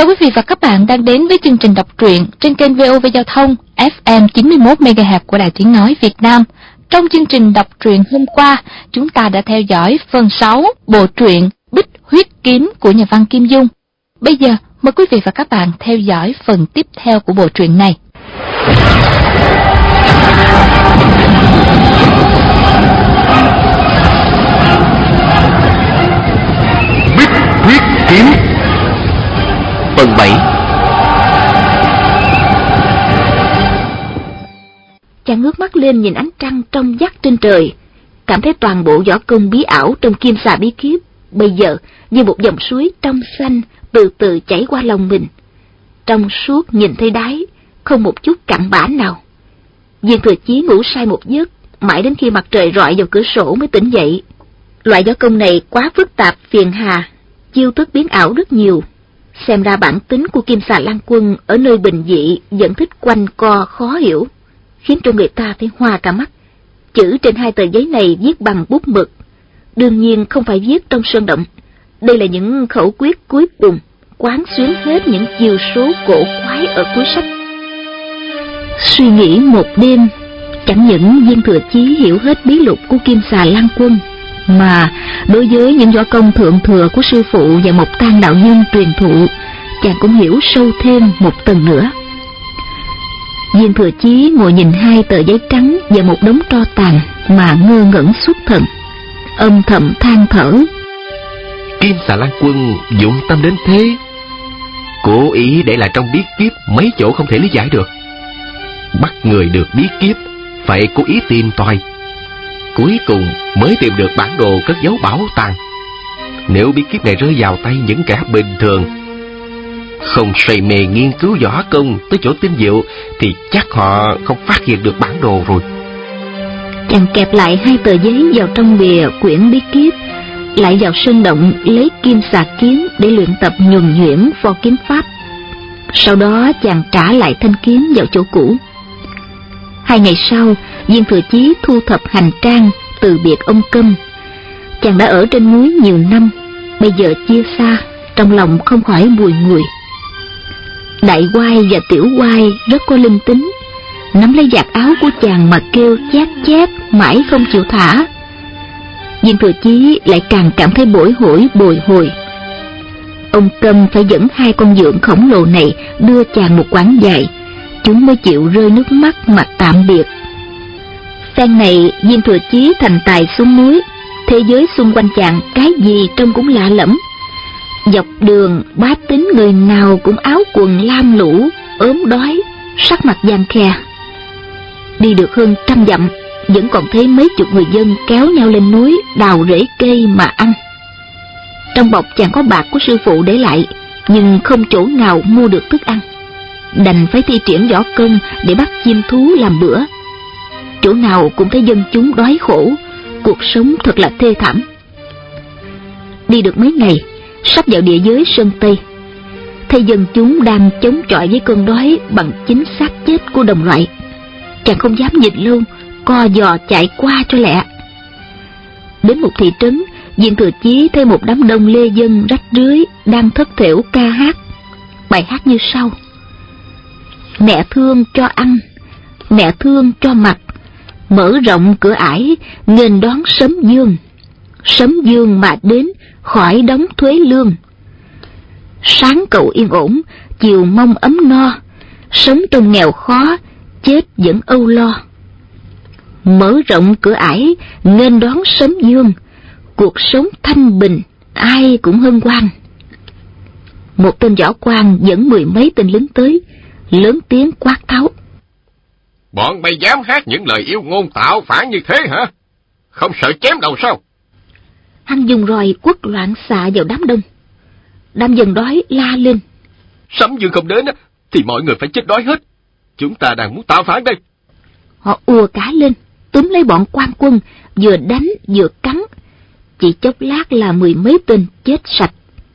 Chào quý vị và các bạn đang đến với chương trình đọc truyện trên kênh VOV Giao thông FM 91 MHz của Đài Tiếng nói Việt Nam. Trong chương trình đọc truyện hôm qua, chúng ta đã theo dõi phần 6 bộ truyện Bích Huyết Kiếm của nhà văn Kim Dung. Bây giờ, mời quý vị và các bạn theo dõi phần tiếp theo của bộ truyện này. Bích Huyết Kiếm phần 7. Chàng ngước mắt lên nhìn ánh trăng trong vắt trên trời, cảm thấy toàn bộ võ công bí ảo trong Kim Xà Bí Kíp bây giờ như một dòng suối trong xanh từ từ chảy qua lòng mình, trong suốt nhìn thấy đáy, không một chút cặn bã nào. Viên Thừa Chí ngủ say một giấc, mãi đến khi mặt trời rọi vào cửa sổ mới tỉnh dậy. Loại võ công này quá phức tạp phiền hà, chiêu thức biến ảo rất nhiều. Xem ra bản tính của Kim Xà Lan Quân ở nơi bình dị vẫn thích quanh co khó hiểu, khiến cho người ta thấy hoa cả mắt. Chữ trên hai tờ giấy này viết bằng bút mực, đương nhiên không phải viết trong sơn động. Đây là những khẩu quyết cuối cùng, quán xuyến hết những chiêu số cổ quái ở cuối sách. Suy nghĩ một đêm, chẳng những Viên Thừa Chí hiểu hết bí lục của Kim Xà Lan Quân, mà đối với những võ công thượng thừa của sư phụ và Mộc Tang đạo nhân truyền thụ, chàng cũng hiểu sâu thêm một tầng nữa. Viên Thừa Chí ngồi nhìn hai tờ giấy trắng và một đống tro tàn mà ngơ ngẩn xuất thần, âm thầm than thở. Kim Xà Lan Quân dụng tâm đến thế, cố ý để lại trong bí kíp mấy chỗ không thể lý giải được. Bắt người được bí kíp phải cố ý tìm tòi, cuối cùng mới tìm được bản đồ cất giấu bảo tàng. Nếu bí kíp này rơi vào tay những kẻ bình thường, không say mê nghiên cứu võ công tới chỗ tinh diệu, thì chắc họ không phát hiện được bản đồ rồi. Chàng kẹp lại hai tờ giấy vào trong bìa quyển bí kíp, lại vào sơn động lấy kim xà kiếm để luyện tập nhuần nhuyễn võ kiếm pháp. Sau đó chàng trả lại thanh kiếm vào chỗ cũ. 2 ngày sau, Viên Thừa Chí thu thập hành trang từ biệt ông Câm. Chàng đã ở trên núi nhiều năm, bây giờ chia xa, trong lòng không khỏi bùi ngùi. Đại Oai và Tiểu Oai rất có linh tính, nắm lấy vạt áo của chàng mà kêu chát chát mãi không chịu thả. Viên Thừa Chí lại càng cảm thấy bồi hồi. Ông Câm phải dẫn 2 con dượng khổng lồ này đưa chàng một quãng dài, chúng mới chịu rơi nước mắt mà tạm biệt. Phen này Viên Thừa Chí thành tài xuống núi, thế giới xung quanh chàng cái gì trông cũng lạ lẫm. Dọc đường bá tính người nào cũng áo quần lam lũ, ốm đói, sắc mặt vàng khè. Đi được hơn 100 dặm, vẫn còn thấy mấy chục người dân kéo nhau lên núi đào rễ cây mà ăn. Trong bọc chàng có bạc của sư phụ để lại, nhưng không chỗ nào mua được thức ăn, đành phải thi triển võ công để bắt chim thú làm bữa. Chỗ nào cũng thấy dân chúng đói khổ, cuộc sống thật là thê thảm. Đi được mấy ngày, sắp vào địa giới Sơn Tây, thấy dân chúng đang chống chọi với cơn đói bằng chính xác chết của đồng loại. Chàng không dám nhìn lâu, co giò chạy qua cho lẹ. Đến một thị trấn, Viên Thừa Chí thấy một đám đông lê dân rách rưới đang thất thểu ca hát. Bài hát như sau: Mẹ thương cho ăn, mẹ thương cho mặc, mở rộng cửa ải nghênh đón sấm dương. Sấm dương mà đến khỏi đóng thuế lương. Sáng cầu yên ổn, chiều mong ấm no, sống trong nghèo khó, chết vẫn âu lo. Mở rộng cửa ải nghênh đón sấm dương, cuộc sống thanh bình, ai cũng hân hoan. Một tên võ quan dẫn 10 mấy tên lính tới, lớn tiếng quát tháo: Bọn mày dám hát những lời yêu ngôn tạo phản như thế hả? Không sợ chém đầu sao? Hắn dùng roi quất loạn xạ vào đám đông. Đám dân đói la lên: Sấm dương không đến thì mọi người phải chết đói hết. Chúng ta đang muốn tạo phản đây. Họ ùa cá lên, túm lấy bọn quan quân, vừa đánh vừa cắn. Chỉ chốc lát là 10 mấy tên chết sạch.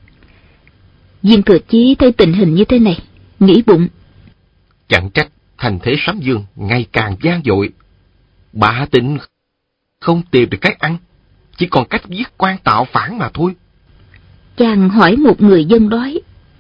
Viên Thừa Chí thấy tình hình như thế này, nghĩ bụng: Chẳng trách thành thế sấm dương ngày càng gian dội. Bá Tịnh không tìm được cách ăn, chỉ còn cách giết quan tạo phản mà thôi. Chàng hỏi một người dân đói: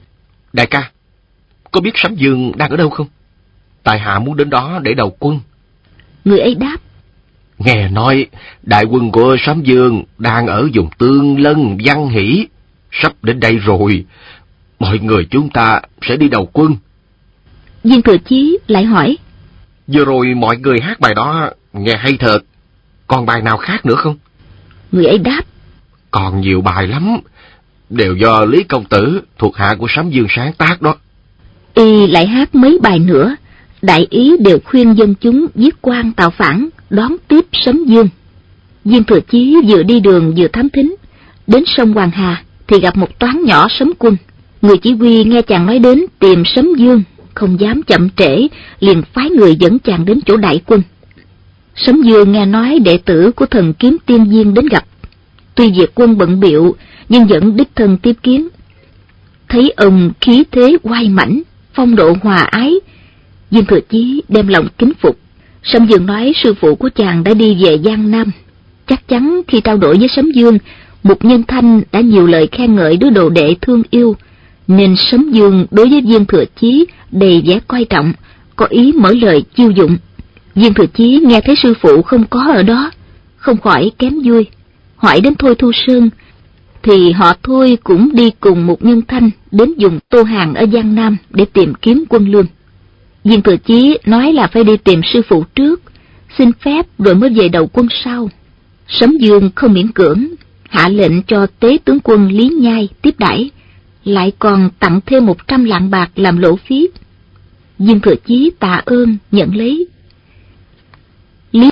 Đại ca, có biết Sấm Dương đang ở đâu không? Tại hạ muốn đến đó để đầu quân. Người ấy đáp: Nghe nói đại quân của Sấm Dương đang ở vùng Tương Lân, Văn Hỷ, sắp đến đây rồi. Mọi người chúng ta sẽ đi đầu quân. Viên Thừa Chí lại hỏi: Vừa rồi mọi người hát bài đó nghe hay thật. Còn bài nào khác nữa không? Người ấy đáp: Còn nhiều bài lắm, đều do Lý Công Tử thuộc hạ của Sấm Dương sáng tác đó. Y lại hát mấy bài nữa, đại ý đều khuyên dân chúng giết quan tạo phản, đón tiếp Sấm Dương. Viên Thừa Chí vừa đi đường vừa thám thính, đến sông Hoàng Hà thì gặp một toán nhỏ Sấm Quân. Người chỉ huy nghe chàng nói đến tìm Sấm Dương, không dám chậm trễ, liền phái người dẫn chàng đến chỗ đại quân. Sấm Dương nghe nói đệ tử của thần kiếm tiên viên đến gặp, tuy việc quân bận bịu nhưng vẫn đích thân tiếp kiến. Thấy ông khí thế oai mãnh, phong độ hòa ái, Viên Thừa Chí đem lòng kính phục. Sấm Dương nói sư phụ của chàng đã đi về Giang Nam. Chắc chắn khi trao đổi với Sấm Dương, Mục Nhân Thanh đã nhiều lời khen ngợi đứa đồ đệ thương yêu, nên Sấm Dương đối với Viên Thừa Chí đầy vẻ coi trọng, có ý mở lời chiêu dụng. Viên Thừa Chí nghe thấy sư phụ không có ở đó, không khỏi kém vui, hỏi đến Thôi Thu Sơn, thì họ Thôi cũng đi cùng Mục Nhân Thanh đến vùng Tô Hàng ở Giang Nam để tìm kiếm quân lương. Viên Thừa Chí nói là phải đi tìm sư phụ trước, xin phép rồi mới về đầu quân sau. Sấm Dương không miễn cưỡng, hạ lệnh cho tế tướng quân Lý Nhai tiếp đãi, lại còn tặng thêm 100 lạng bạc làm lộ phí. Viên Thừa Chí tạ ơn nhận lấy. Lý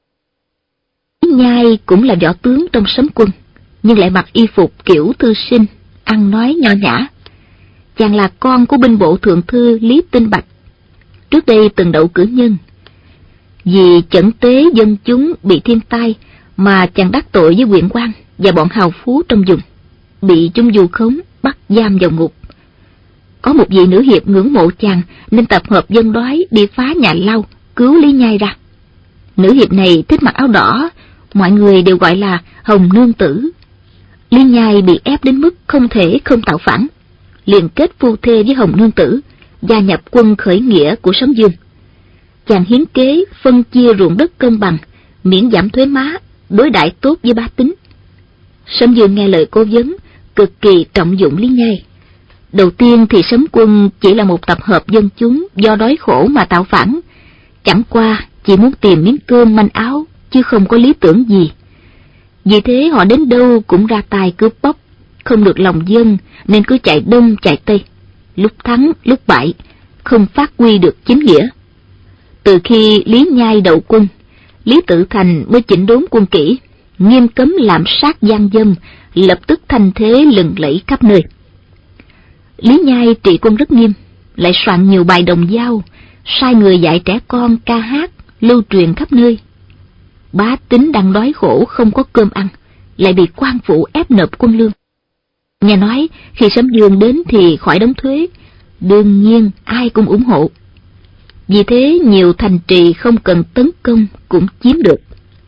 Nhai cũng là võ tướng trong Sấm Quân, nhưng lại mặc y phục kiểu thư sinh, ăn nói nho nhã. Chàng là con của binh bộ thượng thư Lý Tinh Bạch, trước đây từng đậu cử nhân. Vì chẩn tế dân chúng bị thiên tai mà chàng đắc tội với huyện quan và bọn hào phú trong vùng, bị chúng vu khống bắt giam vào ngục. Có một vị nữ hiệp ngưỡng mộ chàng nên tập hợp dân đói đi phá nhà Lau cứu Lý Nhai ra. Nữ hiệp này thích mặc áo đỏ, mọi người đều gọi là Hồng Nương Tử. Lý Nhai bị ép đến mức không thể không tạo phản, liền kết phu thê với Hồng Nương Tử, gia nhập quân khởi nghĩa của Sấm Dương. Chàng hiến kế phân chia ruộng đất công bằng, miễn giảm thuế má, đối đãi tốt với bá tính. Sấm Dương nghe lời cố vấn, cực kỳ trọng dụng Lý Nhai. Đầu tiên thì Sấm Quân chỉ là một tập hợp dân chúng do đói khổ mà tạo phản, chẳng qua chỉ muốn tìm miếng cơm manh áo, chứ không có lý tưởng gì. Vì thế họ đến đâu cũng ra tay cướp bóc, không được lòng dân nên cứ chạy đông chạy tây, lúc thắng lúc bại, không phát huy được chính nghĩa. Từ khi Lý Nhai đậu quân, Lý Tự Thành mới chỉnh đốn quân kỷ, nghiêm cấm lạm sát gian dâm, lập tức thành thế lừng lẫy khắp nơi. Lý Nhai trị quân rất nghiêm, lại soạn nhiều bài đồng dao, sai người dạy trẻ con ca hát, lưu truyền khắp nơi. Bá tính đang đói khổ không có cơm ăn, lại bị quan phủ ép nộp quân lương. Nghe nói khi Sấm Dương đến thì khỏi đóng thuế, đương nhiên ai cũng ủng hộ. Vì thế nhiều thành trì không cần tấn công cũng chiếm được.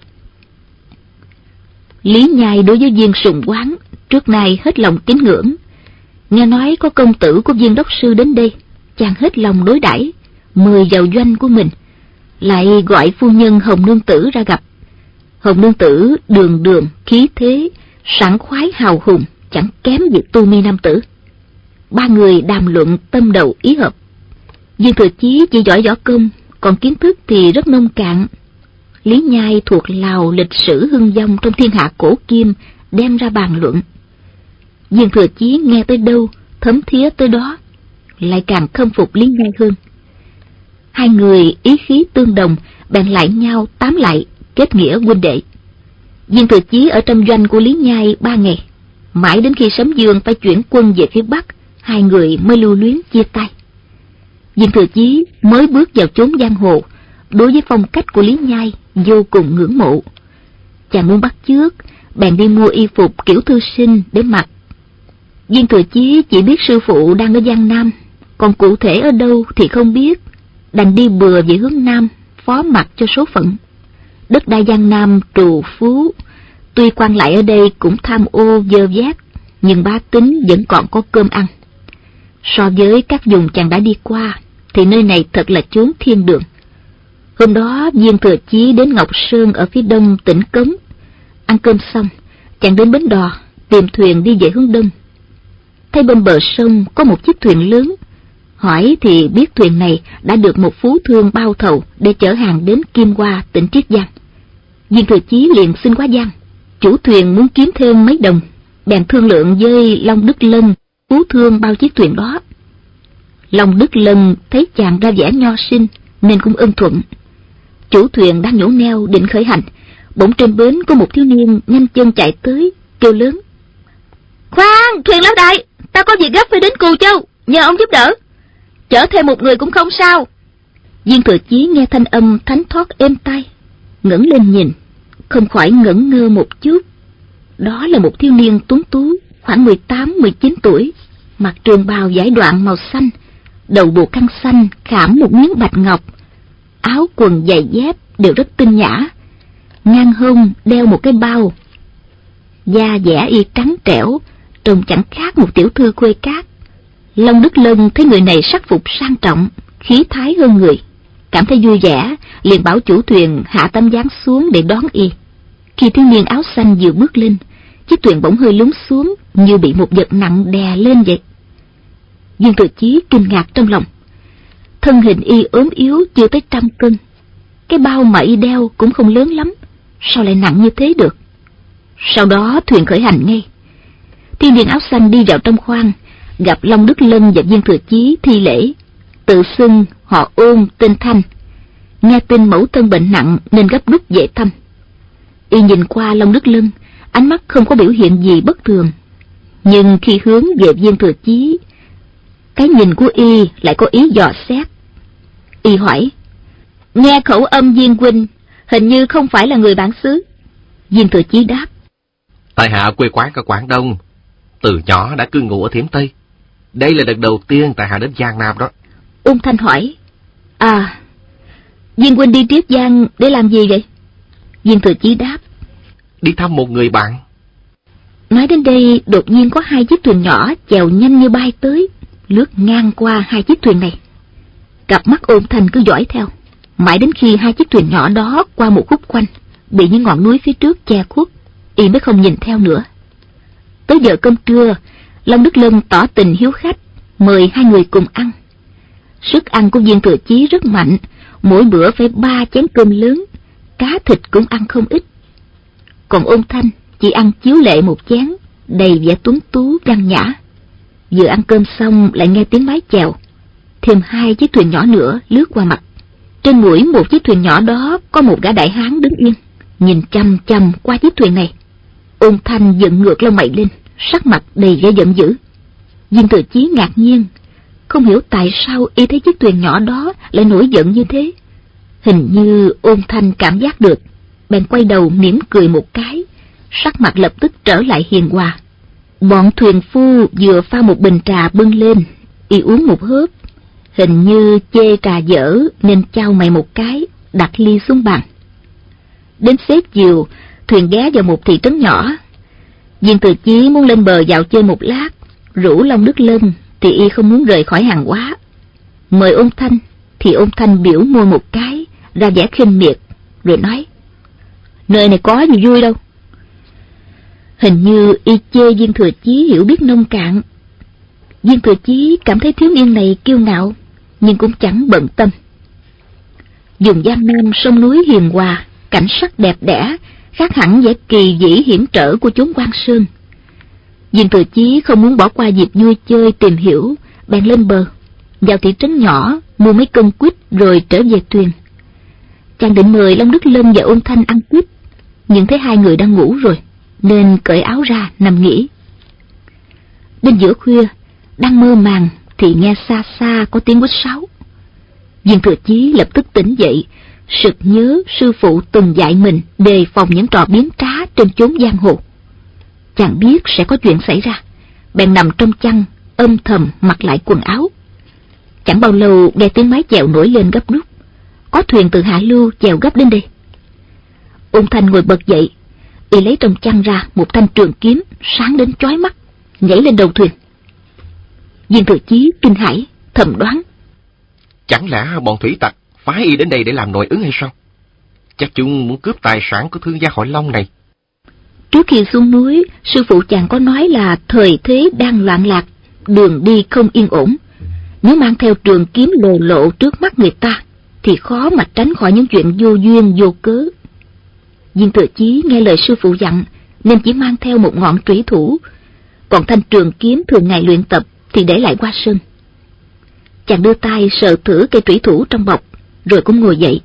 Lý Nhai đối với Viên Sùng Quán trước nay hết lòng tín ngưỡng. Nghe nói có công tử của Viên đốc sư đến đây, chàng hết lòng đối đãi, mời vào doanh của mình, lại gọi phu nhân Hồng Nương Tử ra gặp. Hồng Nương Tử đường đường khí thế, sảng khoái hào hùng, chẳng kém việc tu mi nam tử. Ba người đàm luận tâm đầu ý hợp. Viên Thừa Chí chỉ giỏi võ công, còn kiến thức thì rất nông cạn. Lý Nhai thuộc lào lịch sử hưng vong trong thiên hạ cổ kim, đem ra bàn luận. Viên Thừa Chí nghe tới đâu, thấm thía tới đó, lại càng khâm phục Lý Nhai hơn. Hai người ý khí tương đồng, bèn lại nhau tám lại, kết nghĩa huynh đệ. Viên Thừa Chí ở trong doanh của Lý Nhai 3 ngày, mãi đến khi Sấm Dương phải chuyển quân về phía Bắc, hai người mới lưu luyến chia tay. Viên Thừa Chí mới bước vào chốn giang hồ, đối với phong cách của Lý Nhai vô cùng ngưỡng mộ. Chàng muốn bắt chước, bèn đi mua y phục kiểu thư sinh để mặc. Viên Thừa Chí chỉ biết sư phụ đang ở Giang Nam, còn cụ thể ở đâu thì không biết, đành đi bừa về hướng Nam, phó mặc cho số phận. Đất đai Giang Nam trù phú, tuy quan lại ở đây cũng tham ô dơ vét, nhưng bá tính vẫn còn có cơm ăn. So với các vùng chàng đã đi qua, thì nơi này thật là chốn thiên đường. Hôm đó Viên Thừa Chí đến Ngọc Sơn ở phía đông tỉnh Cống. Ăn cơm xong, chàng đến bến đò, tìm thuyền đi về hướng đông. Thấy bên bờ sông có một chiếc thuyền lớn. Hỏi thì biết thuyền này đã được một phú thương bao thầu để chở hàng đến Kim Hoa, tỉnh Triết Giang. Viên Thừa Chí liền xin quá giang. Chủ thuyền muốn kiếm thêm mấy đồng, bèn thương lượng với Long Đức Lân, phú thương bao chiếc thuyền đó. Long Đức Lân thấy chàng ra vẻ nho sinh nên cũng ưng thuận. Chủ thuyền đang nhổ neo định khởi hành, bỗng trên bến có một thiếu niên nhanh chân chạy tới, kêu lớn: "Khoan, thuyền lão đại, ta có việc gấp phải đến Cù Châu, nhờ ông giúp đỡ. Chở thêm một người cũng không sao." Viên Thừa Chí nghe thanh âm thánh thoát êm tai, ngẩng lên nhìn, không khỏi ngẩn ngơ một chút. Đó là một thiếu niên tuấn tú, khoảng 18-19 tuổi, mặc trường bào vải đoạn màu xanh, đầu buộc khăn xanh khảm một miếng bạch ngọc, áo quần giày dép đều rất tinh nhã, ngang hông đeo một cái bao. Da dẻ y trắng trẻo, trông chẳng khác một tiểu thư khuê cát. Long Đức Lân thấy người này sắc phục sang trọng, khí thái hơn người, cảm thấy vui vẻ, liền bảo chủ thuyền hạ tấm ván xuống để đón y. Khi thiếu niên áo xanh vừa bước lên, chiếc thuyền bỗng hơi lún xuống, như bị một vật nặng đè lên vậy. Viên Thừa Chí kinh ngạc trong lòng. Thân hình y ốm yếu chưa tới 100 cân, cái bao mà y đeo cũng không lớn lắm, sao lại nặng như thế được? Sau đó thuyền khởi hành ngay. Thiếu niên áo xanh đi vào trong khoang, gặp Long Đức Lân và Viên Thừa Chí thi lễ, tự xưng họ Ôn tên Thanh. Nghe tin mẫu thân bệnh nặng nên gấp rút về thăm. Y nhìn qua Long Đức Lân, ánh mắt không có biểu hiện gì bất thường, nhưng khi hướng về Viên Thừa Chí, cái nhìn của y lại có ý dò xét. Y hỏi: "Nghe khẩu âm Viên huynh hình như không phải là người bản xứ?" Viên Thừa Chí đáp: "Tại hạ quê quán ở Quảng Đông, từ nhỏ đã cư ngụ ở Thiểm Tây. Đây là lần đầu tiên tại hạ đến Giang Nam đó." Ôn Thanh hỏi: "À, Viên huynh đi Triết Giang để làm gì vậy?" Viên Thừa Chí đáp: "Đi thăm một người bạn." Nói đến đây, đột nhiên có 2 chiếc thuyền nhỏ chèo nhanh như bay tới, lướt ngang qua 2 chiếc thuyền này. Cặp mắt Ôn Thanh cứ dõi theo, mãi đến khi 2 chiếc thuyền nhỏ đó qua một khúc quanh, bị những ngọn núi phía trước che khuất, y mới không nhìn theo nữa. Tới giờ cơm trưa, Long Đức Lân tỏ tình hiếu khách, mời 2 người cùng ăn. Sức ăn của Viên Thừa Chí rất mạnh, mỗi bữa phải 3 chén cơm lớn, cá thịt cũng ăn không ít. Còn Ôn Thanh chỉ ăn chiếu lệ 1 chén, đầy vẻ tuấn tú văn nhã. Vừa ăn cơm xong lại nghe tiếng mái chèo, thêm 2 chiếc thuyền nhỏ nữa lướt qua mặt. Trên mũi một chiếc thuyền nhỏ đó có một gã đại hán đứng yên, nhìn chằm chằm qua chiếc thuyền này. Ôn Thanh dựng ngược lông mày lên, sắc mặt đầy vẻ giận dữ. Viên Thừa Chí ngạc nhiên, không hiểu tại sao y thấy chiếc thuyền nhỏ đó lại nổi giận như thế. Hình như Ôn Thanh cảm giác được, bèn quay đầu mỉm cười một cái, sắc mặt lập tức trở lại hiền hòa. Bọn thuyền phu vừa pha một bình trà bưng lên, y uống một hớp, hình như chê trà dở nên chau mày một cái, đặt ly xuống bàn. Đến xế chiều, thuyền ghé vào một thị trấn nhỏ. Viên Thừa Chí muốn lên bờ dạo chơi một lát, rủ Long Đức Lân thì y không muốn rời khỏi hàng hóa. Mời Ôn Thanh thì Ôn Thanh biểu môi một cái, ra vẻ khinh miệt, rồi nói: "Nơi này có gì vui đâu." Hình như y chê Viên Thừa Chí hiểu biết nông cạn. Viên Thừa Chí cảm thấy thiếu niên này kiêu ngạo, nhưng cũng chẳng bận tâm. Vùng Giang Nam sông núi hiền hòa, cảnh sắc đẹp đẽ, khác hẳn vẻ kỳ vĩ hiểm trở của chốn Quan Sơn. Viên Thừa Chí không muốn bỏ qua dịp vui chơi tìm hiểu, bèn lên bờ, vào thị trấn nhỏ mua mấy cân quýt rồi trở về thuyền. Chàng định mời Long Đức Lân và Ôn Thanh ăn quýt, nhưng thấy 2 người đang ngủ rồi, nên cởi áo ra nằm nghỉ. Đến giữa khuya, đang mơ màng thì nghe xa xa có tiếng huýt sáo. Viên Thừa Chí lập tức tỉnh dậy, sực nhớ sư phụ từng dạy mình đề phòng những trò biến trá trên chốn giang hồ. Chàng biết sẽ có chuyện xảy ra, bèn nằm trong chăn âm thầm mặc lại quần áo. Chẳng bao lâu nghe tiếng mái chèo nổi lên gấp rút, có thuyền từ hạ lưu chèo gấp đến đây. Ôn Thanh ngồi bật dậy, y lấy trong chăn ra một thanh trường kiếm sáng đến chói mắt, nhảy lên đầu thuyền. Viên Thừa Chí kinh hãi, thầm đoán. Chẳng lẽ bọn thủy tặc phái y đến đây để làm nội ứng hay sao? Chắc chúng muốn cướp tài sản của thương gia họ Long này. Trước khi xuống núi, sư phụ chàng có nói là thời thế đang loạn lạc, đường đi không yên ổn. Nếu mang theo trường kiếm lồ lộ trước mắt người ta, thì khó mà tránh khỏi những chuyện vô duyên vô cớ. Viên Thừa Chí nghe lời sư phụ dặn, nên chỉ mang theo một ngọn trủy thủ, còn thanh trường kiếm thường ngày luyện tập thì để lại qua sân. Chàng đưa tay sờ thử cây trủy thủ trong bọc, rồi cũng ngồi dậy.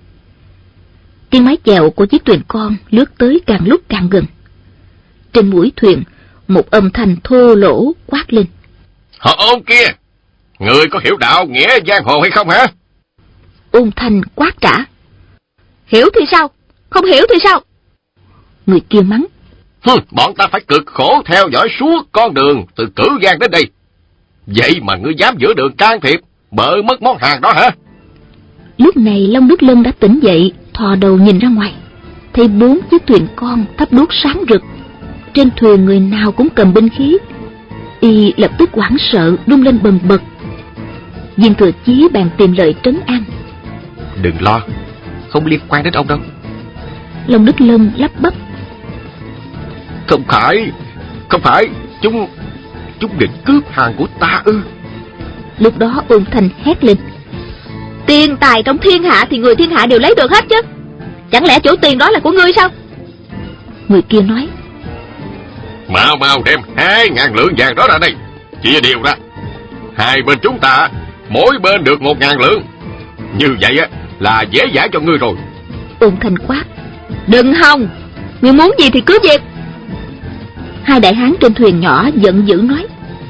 Tiếng mái chèo của chiếc thuyền con lướt tới càng lúc càng gần. Trên mũi thuyền, một âm thanh thô lỗ quát lên. Họ Ôn kia, người có hiểu đạo nghĩa giang hồ hay không hả? Ôn Thanh quát trả. Hiểu thì sao? Không hiểu thì sao? Người kia mắng. Bọn ta phải cực khổ theo dõi suốt con đường từ Cửu Giang đến đây. Vậy mà ngươi dám giữa đường can thiệp, bợ mất món hàng đó hả? Lúc này Long Đức Lân đã tỉnh dậy, thò đầu nhìn ra ngoài, thấy 4 chiếc thuyền con thắp đuốc sáng rực. Trên thuyền người nào cũng cầm binh khí. Y lập tức hoảng sợ run lên bần bật. Viên Thừa Chí bèn tìm lời trấn an. Đừng lo, không liên quan đến ông đâu. Long Đức Lân lắp bắp. Không phải, chúng định cướp hàng của ta ư? Lúc đó Ôn Thanh hét lên. Tiền tài trong thiên hạ thì người thiên hạ đều lấy được hết chứ. Chẳng lẽ chỗ tiền đó là của ngươi sao? Người kia nói. Mau đem 2.000 lượng vàng đó ra đây, chia đều ra. Hai bên chúng ta mỗi bên được 1.000 lượng. Như vậy á là dễ dãi cho ngươi rồi. Ôn Thanh quát. Đừng hòng, ngươi muốn gì thì cứ việc. Hai đại hán trên thuyền nhỏ giận dữ nói.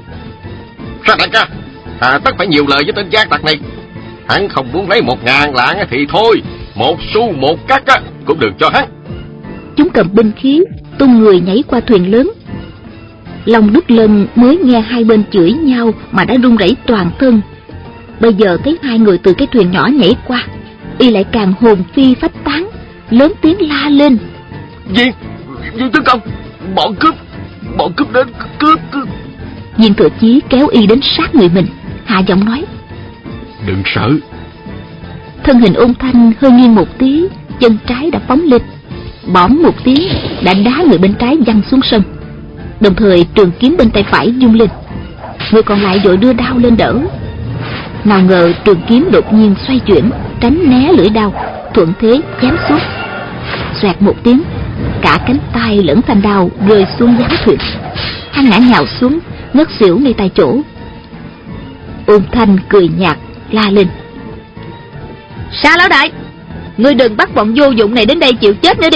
Sao đại ca, tất phải nhiều lời với tên gian tặc này. Hắn không muốn lấy 1.000 lạng thì thôi, 1 xu 1 cắt á cũng đừng cho hắn. Chúng cầm binh khí, tung người nhảy qua thuyền lớn. Long Đức Lân mới nghe hai bên chửi nhau mà đã run rẩy toàn thân. Bây giờ thấy hai người từ cái thuyền nhỏ nhảy qua, y lại càng hồn phi phách tán, lớn tiếng la lên. Viên tướng công, bọn cướp đến cướp. Viên Thừa Chí kéo y đến sát người mình, hạ giọng nói. Đừng sợ. Thân hình Ôn Thanh hơi nghiêng một tí, chân trái đã phóng lên, bõm một tiếng đã đá người bên trái văng xuống sông. Đồng thời trường kiếm bên tay phải vung lên, người còn lại vội đưa đao lên đỡ. Nào ngờ trường kiếm đột nhiên xoay chuyển, tránh né lưỡi đao, thuận thế chém xuống. Xoẹt một tiếng, cả cánh tay lẫn thanh đao rơi xuống gián thuyền. Hắn ngã nhào xuống, ngất xỉu ngay tại chỗ. Ôn Thanh cười nhạt la lên. Sa lão đại, ngươi đừng bắt bọn vô dụng này đến đây chịu chết nữa đi.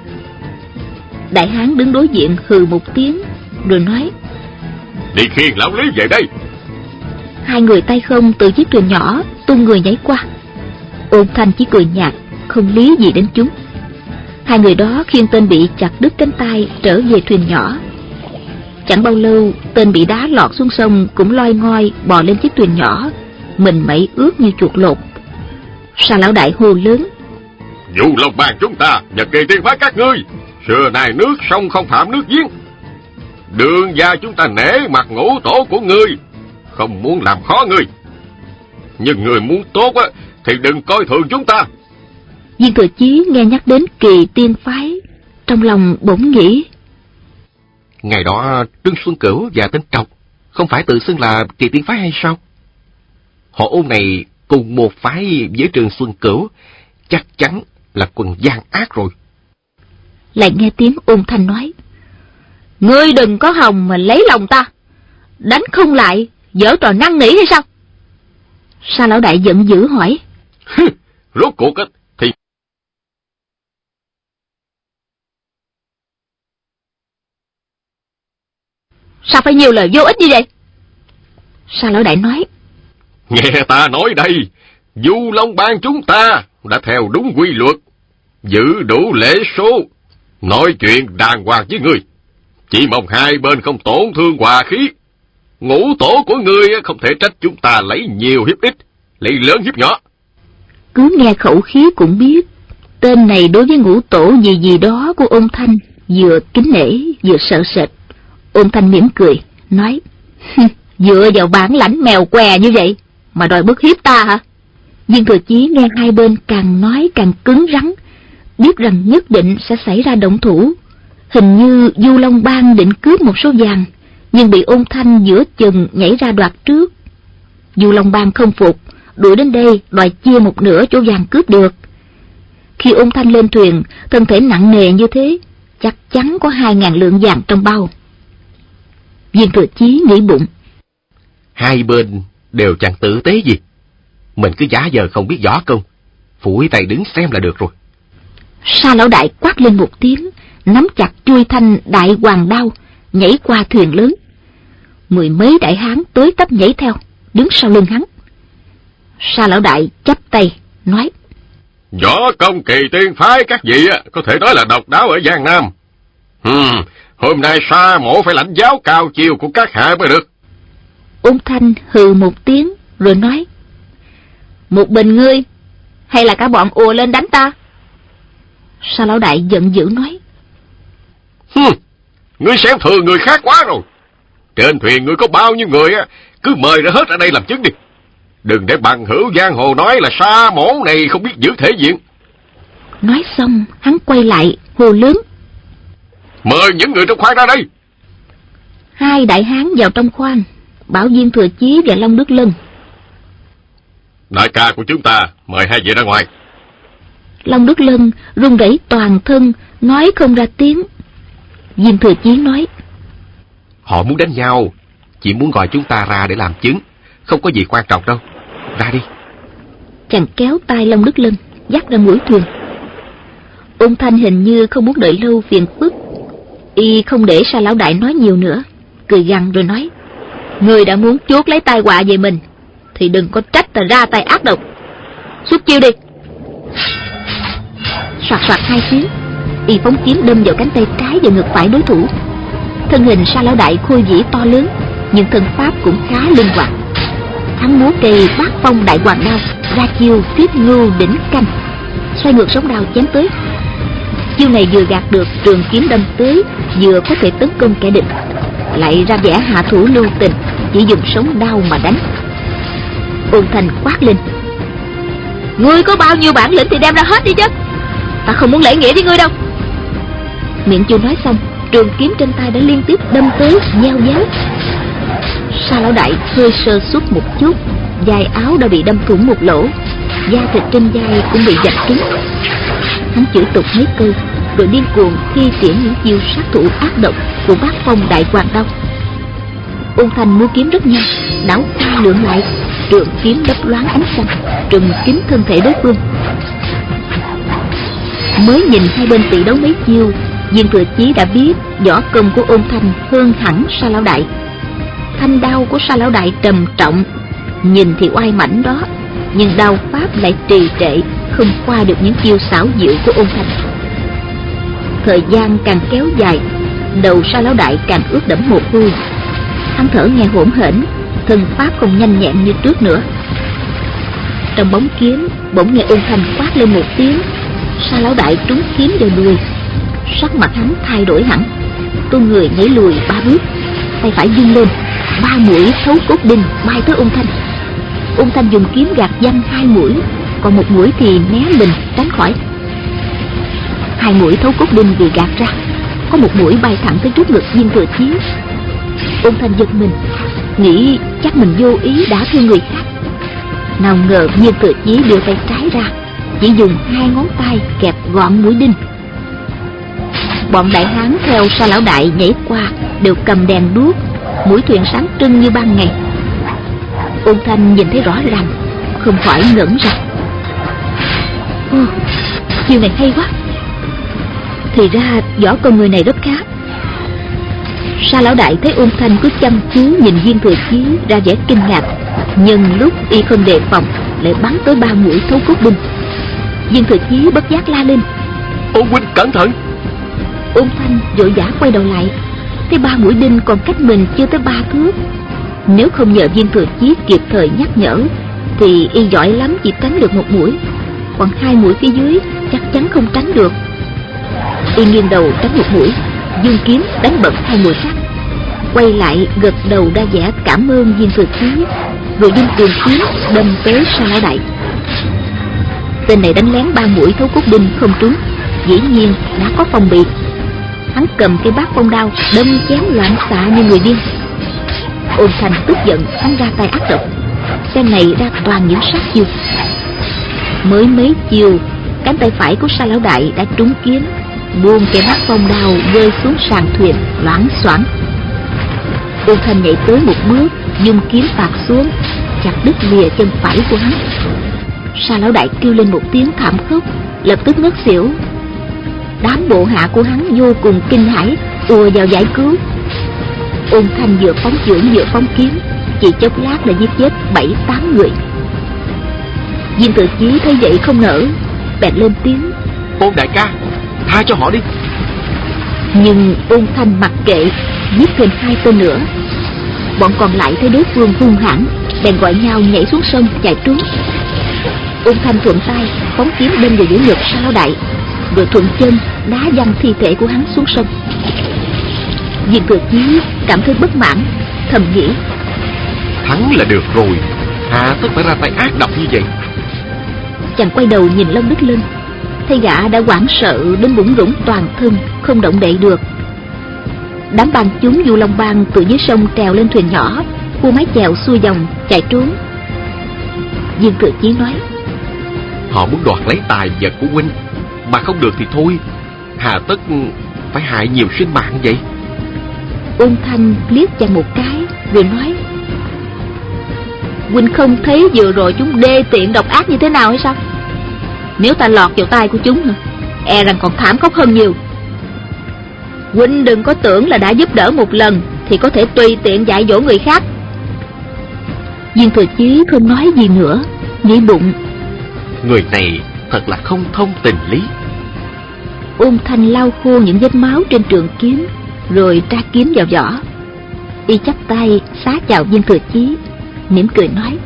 Đại hán đứng đối diện hừ một tiếng, rồi nói. Đi khiêng lão Lý về đây. Hai người tay không từ chiếc thuyền nhỏ tung người nhảy qua. Ôn Thanh chỉ cười nhạt, không lý gì đến chúng. Hai người đó khiêng tên bị chặt đứt cánh tay trở về thuyền nhỏ. Chẳng bao lâu, tên bị đá lọt xuống sông cũng loi ngoi bò lên chiếc thuyền nhỏ, mình mẩy ướt như chuột lột. Sa lão đại hô lớn. Dù Long Bang chúng ta và Kỳ Tiên phái các ngươi, xưa nay nước sông không phạm nước giếng. Đường gia chúng ta nể mặt ngũ tổ của ngươi, không muốn làm khó ngươi. Nhưng người muốn tốt á thì đừng coi thường chúng ta. Viên Thừa Chí nghe nhắc đến Kỳ Tiên phái, trong lòng bỗng nghĩ. Ngày đó Trương Xuân Cửu và tên Trọc không phải tự xưng là Kỳ Tiên phái hay sao? Họ Ôn này cùng một phái với Trương Xuân Cửu, chắc chắn là quần gian ác rồi. Lại nghe tiếng Ôn Thanh nói. Ngươi đừng có hòng mà lấy lòng ta, đánh không lại giở trò năn nỉ hay sao? Sa lão đại giận dữ hỏi. Rốt cuộc á thì sao phải nhiều lời vô ích như vậy? Sa lão đại nói. Nghe ta nói đây, Du Long Bang chúng ta đã theo đúng quy luật, giữ đủ lễ số, nói chuyện đàng hoàng với ngươi. Chỉ mong hai bên không tổn thương hòa khí. Ngũ tổ của ngươi không thể trách chúng ta lấy nhiều hiếp ít, lấy lớn hiếp nhỏ. Cứ nghe khẩu khí cũng biết, tên này đối với ngũ tổ gì đó của Ôn Thanh vừa kính nể vừa sợ sệt. Ôn Thanh mỉm cười, nói. Dựa vào bản lãnh mèo què như vậy mà đòi bức hiếp ta hả? Viên Thừa Chí nghe hai bên càng nói càng cứng rắn, biết rằng nhất định sẽ xảy ra động thủ. Hình như Du Long Bang định cướp một số vàng, nhưng bị Ôn Thanh giữa chừng nhảy ra đoạt trước. Du Long Bang không phục, đuổi đến đây đòi chia một nửa chỗ vàng cướp được. Khi Ôn Thanh lên thuyền, thân thể nặng nề như thế, chắc chắn có 2.000 lượng vàng trong bao. Viên Thừa Chí nghĩ bụng, hai bên đều chẳng tử tế gì, mình cứ giả vờ không biết võ công, phủi tay đứng xem là được rồi. Sa Lão Đại quát lên một tiếng, nắm chặt chuôi thanh đại hoàng đao, nhảy qua thuyền lớn. 10 mấy đại hán tới tấp nhảy theo, đứng sau lưng hắn. Sa Lão Đại chắp tay nói: Võ công kỳ tiên phái các vị có thể nói là độc đáo ở Giang Nam. Hôm nay Sa mổ phải lãnh giáo cao chiều của các hạ mới được. Ôn Thanh hừ một tiếng rồi nói: Một mình ngươi hay là cả bọn ùa lên đánh ta? Sa Lão Đại giận dữ nói: Ngươi xem thường người khác quá rồi. Trên thuyền ngươi có bao nhiêu người cứ mời ra hết ở đây làm chứng đi. Đừng để bằng hữu giang hồ nói là Sa mổ này không biết giữ thể diện. Nói xong hắn quay lại hô lớn: Mời những người trong khoang ra đây. Hai đại hán vào trong khoang, bảo Viên Thừa Chí và Long Đức Lân: Đại ca của chúng ta, mời hai vị ra ngoài. Long Đức Lân run rẩy toàn thân, nói không ra tiếng. Viên Thừa Chí nói: Họ muốn đánh nhau, chỉ muốn gọi chúng ta ra để làm chứng, không có gì quan trọng đâu. Ra đi. Chàng kéo tay Long Đức Lân dắt ra mũi thuyền. Ôn Thanh hình như không muốn đợi lâu phiền phức, y không để Sa Lão Đại nói nhiều nữa, cười gằn rồi nói: Người đã muốn chuốc lấy tai họa về mình thì đừng có trách ta ra tay ác độc. Xuất chiêu đi. Soạt soạt hai tiếng, y phóng kiếm đâm vào cánh tay trái và ngực phải đối thủ. Thân hình Sa Lão Đại khôi vĩ to lớn, nhưng thân pháp cũng khá linh hoạt. Hắn múa cây bát phong đại hoàng đao, ra chiêu tuyết ngưu đỉnh canh, xoay ngược sóng đao chém tới. Chiêu này vừa gạt được trường kiếm đâm tới, vừa có thể tấn công kẻ địch, lại ra vẻ hạ thủ lưu tình, chỉ dùng sống đao mà đánh. Ôn Thanh quát lên: Ngươi có bao nhiêu bản lĩnh thì đem ra hết đi chứ, ta không muốn lễ nghĩa với ngươi đâu. Miệng chưa nói xong, trường kiếm trên tay đã liên tiếp đâm tới, gieo giáo. Sa Lão Đại hơi sơ suất một chút, vai áo đã bị đâm thủng một lỗ, da thịt trên vai cũng bị vạch trúng. Hắn chửi tục mấy câu, rồi điên cuồng thi triển những chiêu sát thủ ác độc của bát phong đại hoàng đao. Ôn Thanh múa kiếm rất nhanh, đảo qua lượn lại, trường kiếm lấp loáng ánh xanh, trùm kín thân thể đối phương. Mới nhìn hai bên tỷ đấu mấy chiêu, Viên Thừa Chí đã biết võ công của Ôn Thanh hơn hẳn Sa Lão Đại. Thanh đao của Sa Lão Đại trầm trọng, nhìn thì oai mãnh đó, nhưng đao pháp lại trì trệ, không qua được những chiêu xảo diệu của Ôn Thanh. Thời gian càng kéo dài, đầu Sa Lão Đại càng ướt đẫm mồ hôi. Hắn thở nghe hổn hển, thân pháp không nhanh nhẹn như trước nữa. Trong bóng kiếm, bỗng nghe Ôn Thanh quát lên một tiếng. Sa Lão Đại trúng kiếm vào đùi, sắc mặt hắn thay đổi hẳn, tung người nhảy lùi 3 bước, tay phải vung lên, 3 mũi thấu cốt đinh bay tới Ôn Thanh. Ôn Thanh dùng kiếm gạt văng 2 mũi, còn 1 mũi thì né mình tránh khỏi. 2 mũi thấu cốt đinh bị gạt ra, có 1 mũi bay thẳng tới trước ngực Viên Thừa Chí. Ôn Thanh giật mình, nghĩ chắc mình vô ý đã thương người khác. Nào ngờ Viên Thừa Chí đưa tay trái ra, chỉ dùng 2 ngón tay kẹp gọn mũi đinh. Bọn đại hán theo Sa Lão Đại nhảy qua đều cầm đèn đuốc, mũi thuyền sáng trưng như ban ngày. Ôn Thanh nhìn thấy rõ ràng, không khỏi ngẩn ra. Chiêu này hay quá, thì ra võ công người này rất khá. Sa Lão Đại thấy Ôn Thanh cứ chăm chú nhìn Viên Thừa Chí ra vẻ kinh ngạc, nhân lúc y không đề phòng lại bắn tới 3 mũi thấu cốt đinh. Viên Thừa Chí bất giác la lên: Ôn huynh cẩn thận! Ôn Thanh vội vã quay đầu lại, thấy 3 mũi đinh còn cách mình chưa tới 3 thước. Nếu không nhờ Viên Thừa Chí kịp thời nhắc nhở thì y giỏi lắm chỉ tránh được 1 mũi, còn 2 mũi phía dưới chắc chắn không tránh được. Y nghiêng đầu tránh 1 mũi, dương kiếm đánh bật 2 mũi khác. quay lại gật đầu ra vẻ cảm ơn Viên Thừa Chí, rồi vung trường kiếm đâm tới Sa Lão Đại. Tên này đánh lén 3 mũi thấu cốt đinh không trúng, dĩ nhiên đã có phòng bị. Hắn cầm cây bát phong đao đâm chém loạn xạ như người điên. Ôn Thành tức giận, hắn ra tay ác độc, tên này ra toàn những sát chiêu. Mới mấy chiều, cánh tay phải của Sa Lão Đại đã trúng kiếm, buông cây bát phong đao rơi xuống sàn thuyền loảng xoảng. Ôn Thành nhảy tới một bước, dùng kiếm tạt xuống, chặt đứt lìa chân phải của hắn. Sa Lão Đại kêu lên một tiếng thảm khốc, lập tức ngất xỉu. Đám bộ hạ của hắn vô cùng kinh hãi, ùa vào giải cứu. Ôn Thành vừa phóng chưởng vừa phóng kiếm, chỉ chốc lát đã giết chết 7-8 người. Viên Thừa Chí thấy vậy không nỡ, bèn lên tiếng: Ôn đại ca, tha cho họ đi. Nhưng Ôn Thành mặc kệ, giết thêm 2 tên nữa. Bọn còn lại thấy đối phương hung hãn, bèn gọi nhau nhảy xuống sông chạy trốn. Ôn Thành thuận tay phóng kiếm đâm vào giữa ngực Sa Lão Đại, rồi thuận chân đá văng thi thể của hắn xuống sông. Viên Thừa Chí cảm thấy bất mãn, thầm nghĩ: Thắng là được rồi, hà tất phải ra tay ác độc như vậy. Chàng quay đầu nhìn Long Đức Linh, thấy gã đã hoảng sợ đến bủn rủn toàn thân, không động đậy được. Đám bang chúng Du Long Bang từ dưới sông trèo lên thuyền nhỏ, cua mái chèo xuôi dòng chạy trốn. Viên Thừa Chí nói: Họ muốn đoạt lấy tài vật của huynh, mà không được thì thôi, hà tất phải hại nhiều sinh mạng vậy. Ôn Thanh liếc chàng một cái rồi nói: huynh không thấy vừa rồi chúng đê tiện độc ác như thế nào hay sao? Nếu ta lọt vào tay của chúng, e rằng còn thảm khốc hơn nhiều. Huynh đừng có tưởng là đã giúp đỡ một lần thì có thể tùy tiện dạy dỗ người khác. Viên Thừa Chí không nói gì nữa, nghĩ bụng: Người này thật là không thông tình lý. Ôn Thanh lau khô những vết máu trên trường kiếm, rồi tra kiếm vào vỏ. Y chắp tay xá chào Viên Thừa Chí, mỉm cười nói: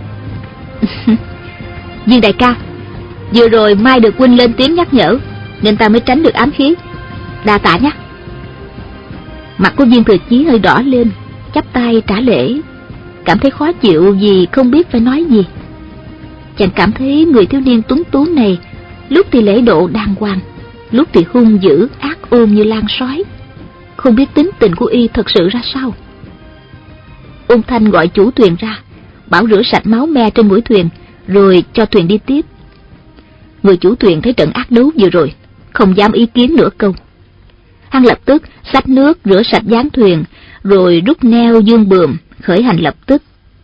Viên đại ca, vừa rồi mai được huynh lên tiếng nhắc nhở, nên ta mới tránh được ám khí. Đa tạ nhé. Mặt của Viên Thừa Chí hơi đỏ lên, chắp tay trả lễ, cảm thấy khó chịu vì không biết phải nói gì. Chàng cảm thấy người thiếu niên tuấn tú này lúc thì lễ độ đàng hoàng, lúc thì hung dữ ác ôn như lan sói, không biết tính tình của y thật sự ra sao. Ôn Thanh gọi chủ thuyền ra, bảo rửa sạch máu me trên mũi thuyền, rồi cho thuyền đi tiếp. Người chủ thuyền thấy trận ác đấu vừa rồi, không dám ý kiến nửa câu. Hắn lập tức xách nước rửa sạch gián thuyền, rồi rút neo dương buồm khởi hành lập tức.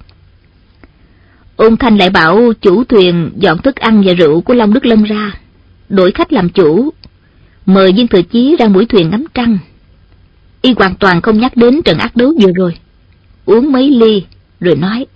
Ôn Thanh lại bảo chủ thuyền dọn thức ăn và rượu của Long Đức Lâm ra, đổi khách làm chủ, mời Viên Thừa Chí ra mũi thuyền ngắm trăng. Y hoàn toàn không nhắc đến trận ác đấu vừa rồi, uống mấy ly rồi nói: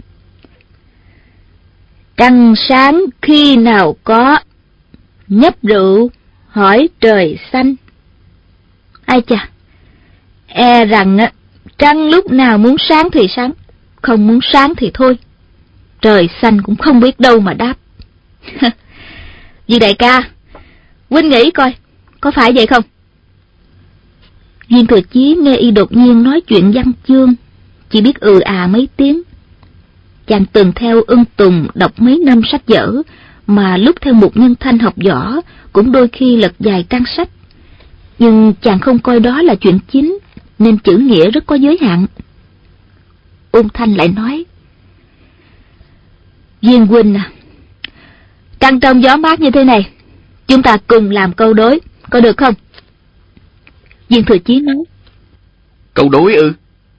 Trăng sáng khi nào có, nhấp rượu hỏi trời xanh. Ai chà, e rằng trăng lúc nào muốn sáng thì sáng, không muốn sáng thì thôi, trời xanh cũng không biết đâu mà đáp. Viên đại ca, huynh nghĩ coi, có phải vậy không? Viên Thừa Chí nghe y đột nhiên nói chuyện văn chương, chỉ biết mấy tiếng. Chàng từng theo Ưng Tùng đọc mấy năm sách vở, mà lúc theo một nhân thanh học võ cũng đôi khi lật vài trang sách, nhưng chàng không coi đó là chuyện chính, nên chữ nghĩa rất có giới hạn. Ôn Thanh lại nói: Viên huynh à, trăng trong gió mát như thế này, chúng ta cùng làm câu đối, có được không? Viên Thừa Chí nói: Câu đối ư?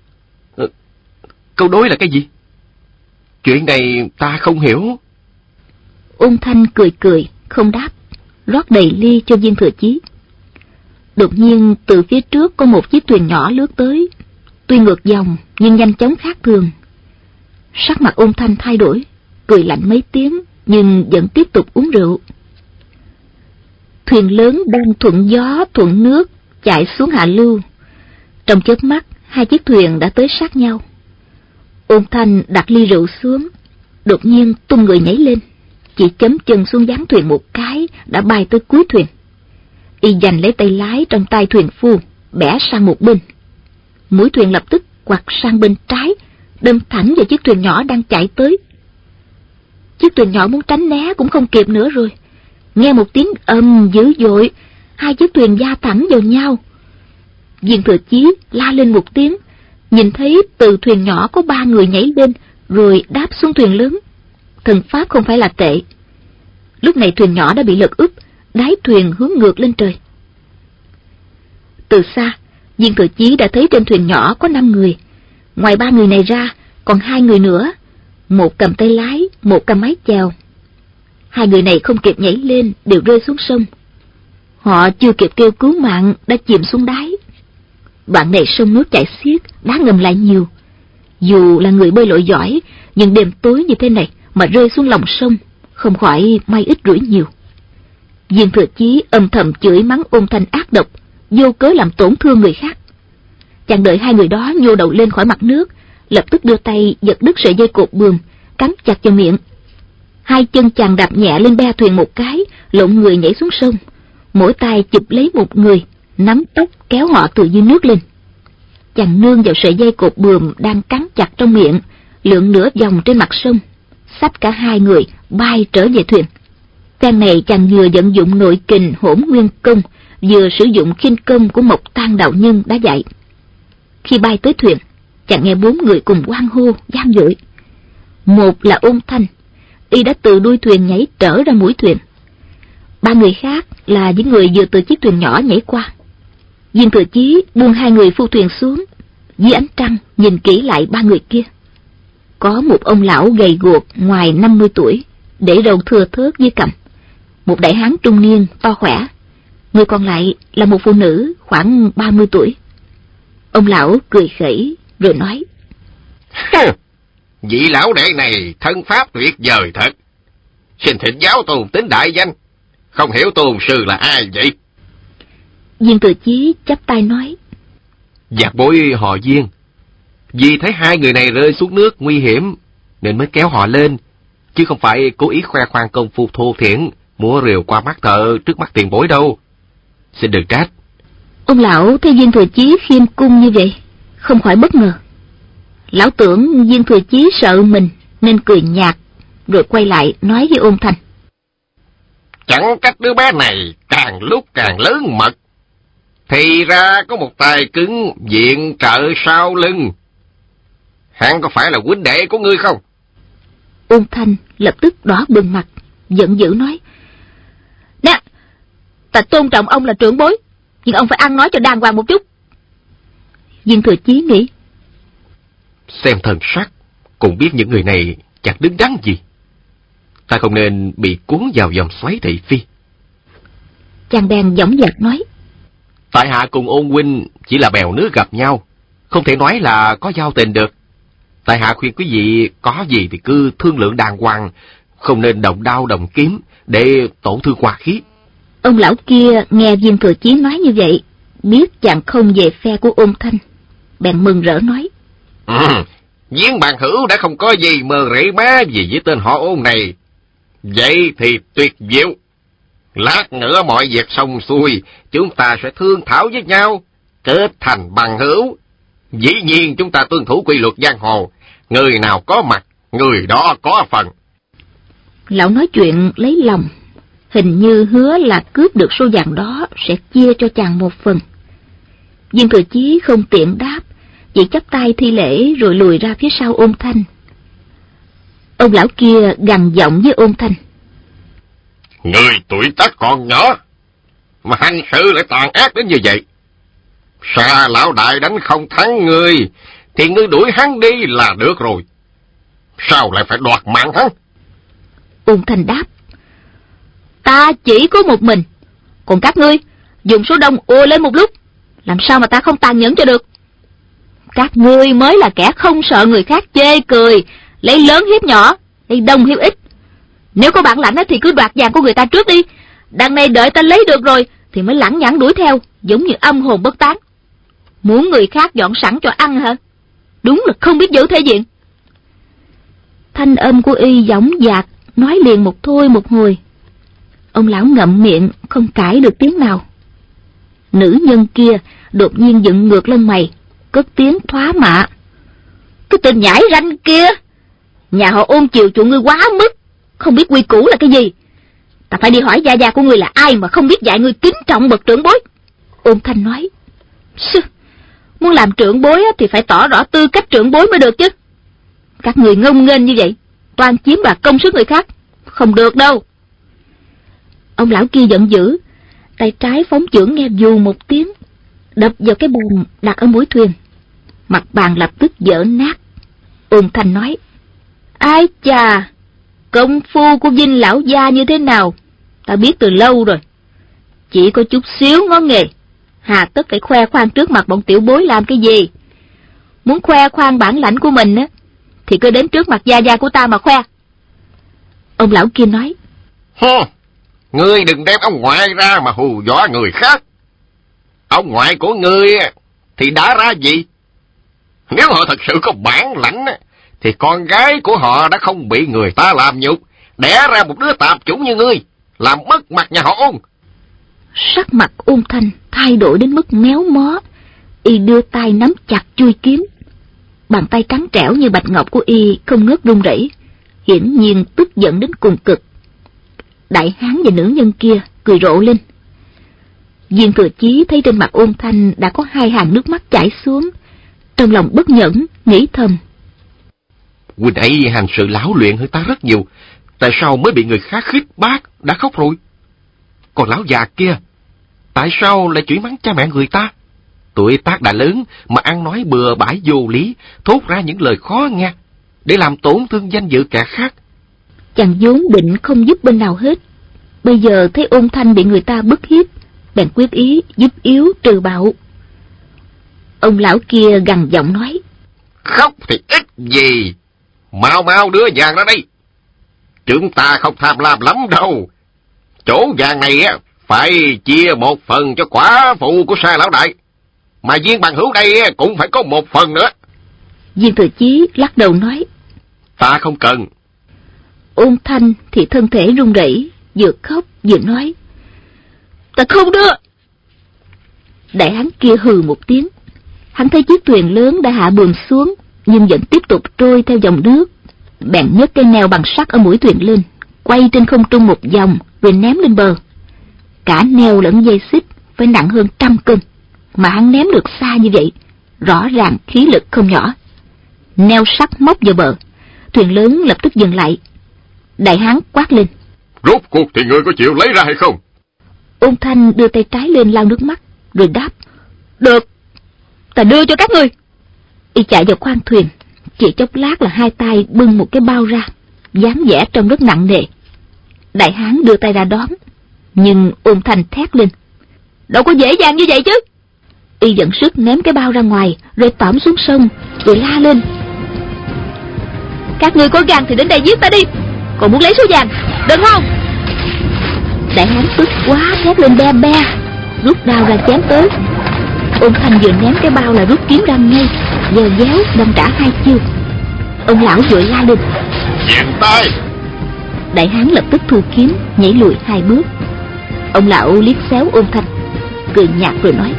Câu đối là cái gì? Chuyện này ta không hiểu. Ôn Thanh cười cười, không đáp, rót đầy ly cho Viên Thừa Chí. Đột nhiên từ phía trước có một chiếc thuyền nhỏ lướt tới, tuy ngược dòng nhưng nhanh chóng khác thường. Sắc mặt Ôn Thanh thay đổi, cười lạnh mấy tiếng nhưng vẫn tiếp tục uống rượu. Thuyền lớn đang thuận gió thuận nước chạy xuống hạ lưu. Trong chớp mắt, hai chiếc thuyền đã tới sát nhau. Ôn Thanh đặt ly rượu xuống, đột nhiên tung người nhảy lên, chỉ chấm chân xuống gián thuyền một cái đã bay tới cuối thuyền. Y giành lấy tay lái trong tay thuyền phu, bẻ sang một bên. Mũi thuyền lập tức quặt sang bên trái, đâm thẳng vào chiếc thuyền nhỏ đang chạy tới. Chiếc thuyền nhỏ muốn tránh né cũng không kịp nữa rồi. Nghe một tiếng ầm dữ dội, hai chiếc thuyền va thẳng vào nhau. Viên Thừa Chí la lên một tiếng, nhìn thấy từ thuyền nhỏ có 3 người nhảy lên rồi đáp xuống thuyền lớn. Thần pháp không phải là tệ. Lúc này thuyền nhỏ đã bị lật úp, đáy thuyền hướng ngược lên trời. Từ xa, Viên Thừa Chí đã thấy trên thuyền nhỏ có 5 người. Ngoài 3 người này ra, còn 2 người nữa. Một cầm tay lái, một cầm mái chèo. 2 người này không kịp nhảy lên, đều rơi xuống sông. Họ chưa kịp kêu cứu mạng đã chìm xuống đáy. Đoạn này sông nước chảy xiết, đá ngầm lại nhiều. Dù là người bơi lội giỏi, nhưng đêm tối như thế này mà rơi xuống lòng sông, không khỏi may ít rủi nhiều. Viên Thừa Chí âm thầm chửi mắng Ôn Thanh ác độc, vô cớ làm tổn thương người khác. Chàng đợi 2 người đó nhô đầu lên khỏi mặt nước, lập tức đưa tay giật đứt sợi dây cột buồm, cắm chặt vào miệng. 2 chân chàng đạp nhẹ lên be thuyền một cái, lộn người nhảy xuống sông. Mỗi tay chụp lấy một người, nắm tóc kéo họ từ dưới nước lên. Chàng nương vào sợi dây cột buồm đang cắn chặt trong miệng, lượn nửa vòng trên mặt sông, xách cả 2 người bay trở về thuyền. Phen này chàng vừa vận dụng nội kình Hỗn Nguyên Công, vừa sử dụng khinh công của Mộc Tang đạo nhân đã dạy. Khi bay tới thuyền, chàng nghe 4 người cùng hoan hô vang dội. Một là Ôn Thanh, y đã từ đuôi thuyền nhảy trở ra mũi thuyền. 3 người khác là những người vừa từ chiếc thuyền nhỏ nhảy qua. Viên Thừa Chí buông 2 người phu thuyền xuống, dưới ánh trăng nhìn kỹ lại 3 người kia. Có một ông lão gầy guộc ngoài 50 tuổi, để râu thưa thớt dưới cằm. Một đại hán trung niên to khỏe. Người còn lại là một phụ nữ khoảng 30 tuổi. Ông lão cười khẩy rồi nói: Vị lão đệ này thân pháp tuyệt vời thật. Xin thỉnh giáo tôn tính đại danh. Không hiểu tôn sư là ai vậy? Viên Thừa Chí chắp tay nói: Giặc bối họ Viên. Vì thấy 2 người này rơi xuống nước nguy hiểm nên mới kéo họ lên, chứ không phải cố ý khoe khoang công phu thô thiển, múa rìu qua mắt thợ trước mắt tiền bối đâu. Xin đừng trách. Ông lão thấy Viên Thừa Chí khiêm cung như vậy, không khỏi bất ngờ. Lão tưởng Viên Thừa Chí sợ mình nên cười nhạt, rồi quay lại nói với Ôn Thanh: Chẳng trách đứa bé này càng lúc càng lớn mật. Thì ra có một tay cứng viện trợ sau lưng. Hắn có phải là huynh đệ của ngươi không? Ôn Thanh lập tức đỏ bừng mặt, giận dữ nói: Nè, ta tôn trọng ông là trưởng bối, nhưng ông phải ăn nói cho đàng hoàng một chút. Viên Thừa Chí nghĩ: Xem thần sắc, cũng biết những người này chẳng đứng đắn gì. Ta không nên bị cuốn vào vòng xoáy thị phi. Chàng bèn dõng dạc nói: Tại hạ cùng Ôn huynh chỉ là bèo nước gặp nhau, không thể nói là có giao tình được. Tại hạ khuyên quý vị có gì thì cứ thương lượng đàng hoàng, không nên động đao động kiếm để tổn thương hòa khí. Ông lão kia nghe Viên Thừa Chí nói như vậy, biết chàng không về phe của Ôn Thanh, bèn mừng rỡ nói: Viên bạn hữu đã không có gì mờ rễ má gì với tên họ Ôn này. Vậy thì tuyệt diệu. Lát nữa mọi việc xong xuôi, chúng ta sẽ thương thảo với nhau, kết thành bằng hữu. Dĩ nhiên chúng ta tuân thủ quy luật giang hồ, người nào có mặt, người đó có phần. Lão nói chuyện lấy lòng, hình như hứa là cướp được số vàng đó sẽ chia cho chàng một phần. Viên Thừa Chí không tiện đáp, chỉ chắp tay thi lễ rồi lùi ra phía sau Ôn Thanh. Ông lão kia gằn giọng với Ôn Thanh: Người tuổi tác còn nhỏ, mà hành sự lại tàn ác đến như vậy. Xa lão đại đánh không thắng ngươi, thì ngươi đuổi hắn đi là được rồi. Sao lại phải đoạt mạng hắn? Ôn Thanh đáp: Ta chỉ có một mình, còn các ngươi dùng số đông ùa lên một lúc, làm sao mà ta không tàn nhẫn cho được. Các ngươi mới là kẻ không sợ người khác chê cười, lấy lớn hiếp nhỏ, lấy đông hiếp ít. Nếu có bản lãnh thì cứ đoạt vàng của người ta trước đi, đằng này đợi ta lấy được rồi thì mới lẳng nhẳng đuổi theo, giống như âm hồn bất tán. Muốn người khác dọn sẵn cho ăn hả? Đúng là không biết giữ thể diện. Thanh âm của y dõng dạc, nói liền một thôi một hồi. Ông lão ngậm miệng không cãi được tiếng nào. Nữ nhân kia đột nhiên dựng ngược lông mày, cất tiếng thoá mạ, tên nhãi ranh kia, nhà họ Ôn chiều chuộng ngươi quá mức, không biết quy củ là cái gì. Ta phải đi hỏi gia gia của ngươi là ai mà không biết dạy ngươi kính trọng bậc trưởng bối. Ôn Thanh nói, muốn làm trưởng bối thì phải tỏ rõ tư cách trưởng bối mới được chứ. Các người ngông nghênh như vậy, toàn chiếm đoạt công sức người khác, không được đâu. Ông lão kia giận dữ, tay trái phóng chưởng nghe vù một tiếng, đập vào cái bàn đặt ở mũi thuyền. Mặt bàn lập tức vỡ nát. Ôn Thanh nói, ai chà, công phu của Vinh lão gia như thế nào ta biết từ lâu rồi, chỉ có chút xíu ngón nghề, hà tất phải khoe khoang trước mặt bọn tiểu bối làm cái gì? Muốn khoe khoang bản lãnh của mình á thì cứ đến trước mặt gia gia của ta mà khoe. Ông lão kia nói, ngươi đừng đem ông ngoại ra mà hù dọa người khác. Ông ngoại của ngươi thì đã ra gì? Nếu họ thật sự có bản lãnh thì con gái của họ đã không bị người ta làm nhục, đẻ ra một đứa tạp chủng như ngươi, làm mất mặt nhà họ Ôn. Sắc mặt Ôn Thanh thay đổi đến mức méo mó. Y đưa tay nắm chặt chuôi kiếm. Bàn tay trắng trẻo như bạch ngọc của y không ngớt run rẩy, hiển nhiên tức giận đến cùng cực. Đại hán và nữ nhân kia cười rộ lên. Viên Thừa Chí thấy trên mặt Ôn Thanh đã có 2 hàng nước mắt chảy xuống, trong lòng bất nhẫn nghĩ thầm, huynh ấy hành sự lão luyện hơn ta rất nhiều, tại sao mới bị người khác khích bác đã khóc rồi? Còn lão già kia, tại sao lại chửi mắng cha mẹ người ta? Tuổi tác đã lớn mà ăn nói bừa bãi vô lý, thốt ra những lời khó nghe để làm tổn thương danh dự kẻ khác. Chàng vốn định không giúp bên nào hết, bây giờ thấy Ôn Thanh bị người ta bức hiếp, bèn quyết ý giúp yếu trừ bạo. Ông lão kia gằn giọng nói, khóc thì ít gì, mau mau đưa vàng ra đây. Chúng ta không tham lam lắm đâu. Chỗ vàng này phải chia 1 phần cho quả phụ của Sa lão đại, mà Viên bằng hữu đây cũng phải có 1 phần nữa. Viên Thừa Chí lắc đầu nói, ta không cần. Ôn Thanh thì thân thể run rẩy, vừa khóc vừa nói, ta không đưa. Đại hán kia hừ một tiếng. Hắn thấy chiếc thuyền lớn đã hạ buồm xuống, nhưng vẫn tiếp tục trôi theo dòng nước. Bèn nhấc cây neo bằng sắt ở mũi thuyền lên, quay trên không trung một vòng rồi ném lên bờ. Cả neo lẫn dây xích phải nặng hơn 100 cân, mà hắn ném được xa như vậy, rõ ràng khí lực không nhỏ. Neo sắt móc vào bờ, thuyền lớn lập tức dừng lại. Đại hán quát lên, rốt cuộc thì ngươi có chịu lấy ra hay không? Ôn Thanh đưa tay trái lên lau nước mắt, rồi đáp, được, ta đưa cho các ngươi. Y chạy vào khoang thuyền, chỉ chốc lát là 2 tay bưng một cái bao ra, dáng vẻ trông rất nặng nề. Đại hán đưa tay ra đón, nhưng Ôn Thanh thét lên, đâu có dễ dàng như vậy chứ. Y dẫn sức ném cái bao ra ngoài, rồi tỏm xuống sông, rồi la lên, các ngươi có gan thì đến đây giết ta đi, còn muốn lấy số vàng, đừng không? Đại hán tức quá thét lên be be, rút đao ra chém tới. Ôn Thanh vừa ném cái bao là rút kiếm ra ngay, giờ déo đâm trả 2 chiêu. Ông lão vội la lên, dừng tay. Đại hán lập tức thu kiếm, nhảy lùi 2 bước. Ông lão liếc xéo Ôn Thanh, cười nhạt rồi nói,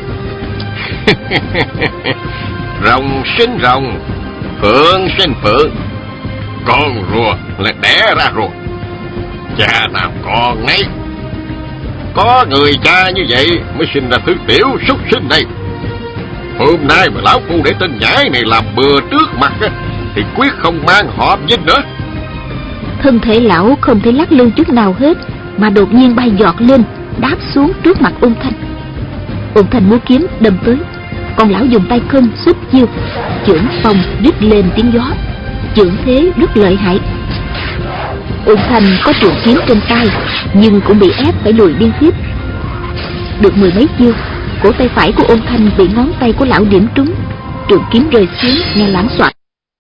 rồng sinh rồng, phượng sinh phượng, con rùa là đẻ ra rùa, cha nào con nấy. Có người cha như vậy mới sinh ra thứ tiểu súc sinh này. Hôm nay mà lão phu để tên nhãi này làm bừa trước mặt thì quyết không mang họ Vinh nữa. Thân thể lão không thể lắc lư chút nào hết, mà đột nhiên bay giọt lên, đáp xuống trước mặt Ôn Thanh. Ôn Thanh múa kiếm đâm tới, còn lão dùng tay không xuất chiêu, chưởng phong rít lên tiếng gió, chưởng thế rất lợi hại. Ôn Thanh có trường kiếm trên tay, nhưng cũng bị ép phải lùi liên tiếp. Được 10 mấy chiêu, cổ tay phải của Ôn Thanh bị ngón tay của lão điểm trúng, trường kiếm rơi xuống nghe loảng xoảng.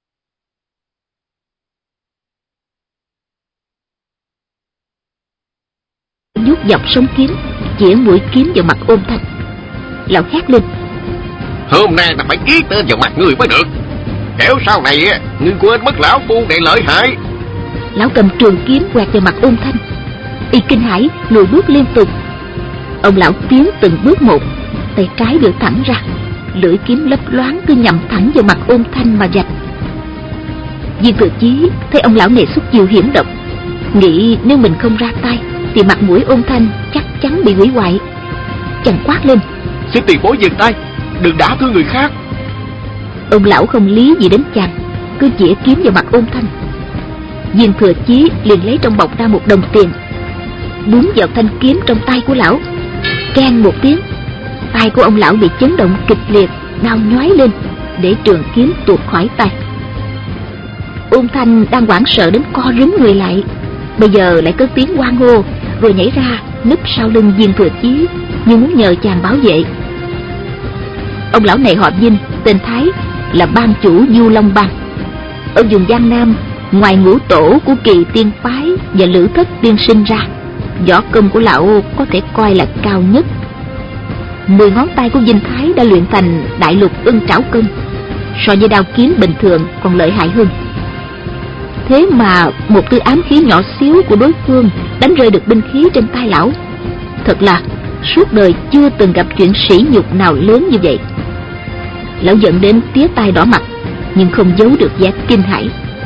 Vuốt dọc sống kiếm, chĩa mũi kiếm vào mặt Ôn Thanh. Lão hét lên, hôm nay ta phải ký tên vào mặt người mới được, kẻo sau này ngươi quên mất lão phu này lợi hại. Lão cầm trường kiếm quẹt vào mặt Ôn Thanh. Y kinh hãi lùi bước liên tục. Ông lão tiến từng bước một, tay trái đưa thẳng ra, lưỡi kiếm lấp loáng cứ nhắm thẳng vào mặt Ôn Thanh mà rạch. Viên Thừa Chí thấy ông lão này xuất chiêu hiểm độc, nghĩ nếu mình không ra tay thì mặt mũi Ôn Thanh chắc chắn bị hủy hoại. Chàng quát lên: Xin tiền bối dừng tay, đừng đả thương người khác. Ông lão không lý gì đến chàng, cứ chĩa kiếm vào mặt Ôn Thanh. Viên Thừa Chí liền lấy trong bọc ra một đồng tiền, búng vào thanh kiếm trong tay của lão. Keng một tiếng, tay của ông lão bị chấn động kịch liệt, đau nhói lên, để trường kiếm tuột khỏi tay. Ôn Thanh đang hoảng sợ đến co rúm người lại, bây giờ lại cất tiếng hoan hô, rồi nhảy ra núp sau lưng Viên Thừa Chí như muốn nhờ chàng bảo vệ. Ông lão này họ Vinh, tên Thái, là ban chủ Du Long Bang. Ở vùng Giang Nam, ngoài ngũ tổ của Kỳ Tiên Phái và Lữ Thất Tiên Sinh ra, võ công của lão có thể coi là cao nhất. 10 ngón tay của Vinh Thái đã luyện thành Đại Lục Ưng Trảo Công, so với đao kiếm bình thường còn lợi hại hơn. Thế mà một tia ám khí nhỏ xíu của đối phương đánh rơi được binh khí trên tay lão. Thật là suốt đời chưa từng gặp chuyện sỉ nhục nào lớn như vậy. Lão giận đến tía tai đỏ mặt, nhưng không giấu được vẻ kinh hãi.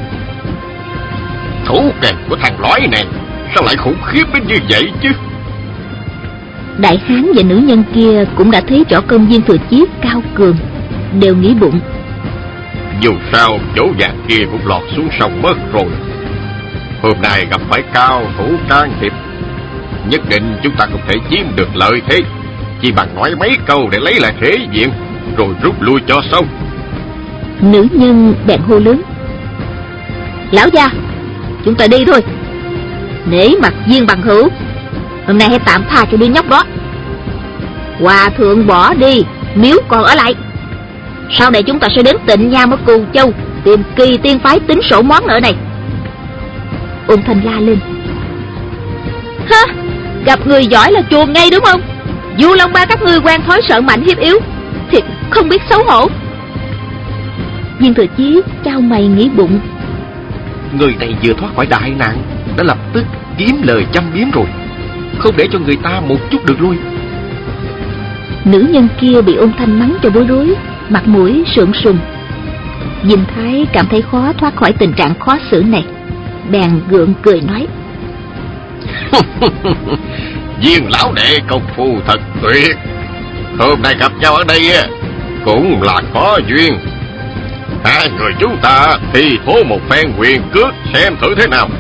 Thủ kèm của thằng lõi này sao lại khủng khiếp đến như vậy chứ? Đại hán và nữ nhân kia cũng đã thấy võ công Viên Thừa Chí cao cường, đều nghĩ bụng: Dù sao chỗ vàng kia cũng lọt xuống sông mất rồi. Hôm nay gặp phải cao thủ can thiệp, nhất định chúng ta không thể chiếm được lợi thế, chỉ bằng nói mấy câu để lấy lại thế diện, rồi rút lui cho xong. Nữ nhân bèn hô lớn: Lão gia, chúng ta đi thôi. Nể mặt Viên bằng hữu, hôm nay hãy tạm tha cho đứa nhóc đó. Hòa thượng bỏ đi, miếu còn ở lại. Sau này chúng ta sẽ đến Tịnh Nham ở Cù Châu tìm Kỳ Tiên Phái tính sổ món nợ này. Ôn Thanh la lên: Hả? Gặp người giỏi là chuồn ngay đúng không? Du Long Ba các ngươi quen thói sợ mạnh hiếp yếu, thiệt không biết xấu hổ. Viên Thừa Chí chau mày nghĩ bụng: Người này vừa thoát khỏi đại nạn đã lập tức kiếm lời châm biếm rồi, không để cho người ta một chút được lui. Nữ nhân kia bị Ôn Thanh mắng cho bối rối, mặt mũi sượng sùng. Dinh Thái cảm thấy khó thoát khỏi tình trạng khó xử này, bèn gượng cười nói: Viên lão đệ công phu thật tuyệt, hôm nay gặp nhau ở đây cũng là có duyên. Hai người chúng ta thì thố một phen quyền cước xem thử thế nào.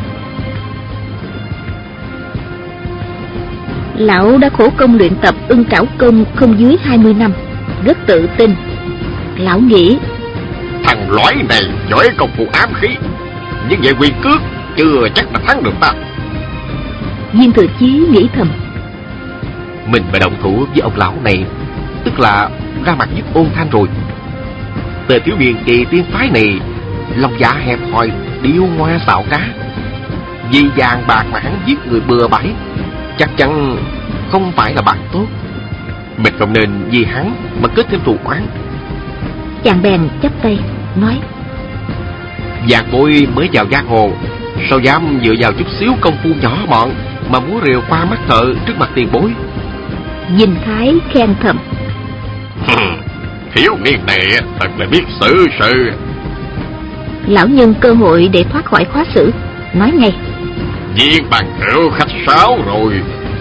Lão đã khổ công luyện tập Ưng Trảo Công không dưới 20 năm, rất tự tin. Lão nghĩ: Thằng lõi này giỏi công phu ám khí, nhưng về quyền cước chưa chắc là thắng được ta. Viên Thừa Chí nghĩ thầm: Mình mà động thủ với ông lão này, tức là ra mặt giúp Ôn Thanh rồi. Tên thiếu niên Kỳ Tiên Phái này lòng dạ hẹp hòi, điêu ngoa xạo trá, vì vàng bạc mà hắn giết người bừa bãi, chắc chắn không phải là bạn tốt. Mình không nên vì hắn mà kết thêm thù oán. Chàng bèn chắp tay nói: Vạn bối mới vào giang hồ, sao dám dựa vào chút xíu công phu nhỏ mọn mà múa rìu qua mắt thợ trước mặt tiền bối. Dinh Thái khen thầm: Thiếu niên này thật là biết xử sự. Lão nhân cơ hội để thoát khỏi khó xử, nói ngay: Viên bằng hữu khách sáo rồi.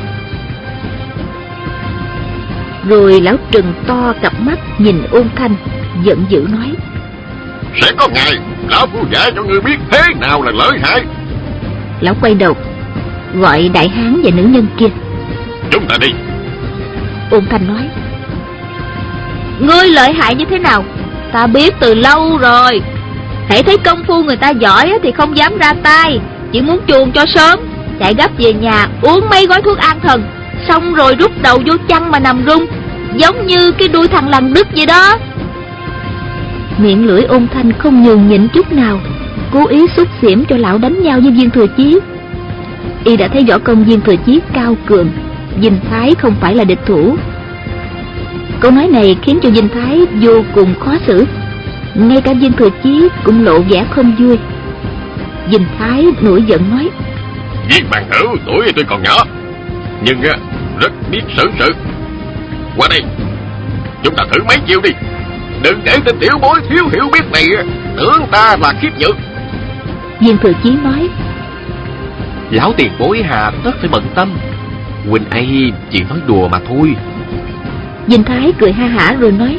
Rồi lão trừng to cặp mắt nhìn Ôn Thanh, giận dữ nói: Sẽ có ngày lão phu dạy cho người biết thế nào là lợi hại. Lão quay đầu gọi đại hán và nữ nhân kia: Chúng ta đi. Ôn Thanh nói: Ngươi lợi hại như thế nào ta biết từ lâu rồi. Hãy thấy công phu người ta giỏi thì không dám ra tay, chỉ muốn chuồn cho sớm, chạy gấp về nhà uống mấy gói thuốc an thần, xong rồi rút đầu vô chăn mà nằm rung, giống như cái đuôi thằng lằn đứt vậy đó. Miệng lưỡi Ôn Thanh không nhường nhịn chút nào, cố ý xúc xỉm cho lão đánh nhau với Viên Thừa Chí. Y đã thấy võ công Viên Thừa Chí cao cường, Dinh Thái không phải là địch thủ. Câu nói này khiến cho Dinh Thái vô cùng khó xử, ngay cả Viên Thừa Chí cũng lộ vẻ không vui. Dinh Thái nổi giận nói: Viên bằng hữu tuổi tuy còn nhỏ, nhưng rất biết xử sự. Qua đây, chúng ta thử mấy chiêu đi. Đừng để tên tiểu bối thiếu hiểu biết này tưởng ta là khiếp nhược. Viên Thừa Chí nói: Lão tiền bối hà tất phải bận tâm, huynh ấy chỉ nói đùa mà thôi. Dinh Thái cười ha hả rồi nói: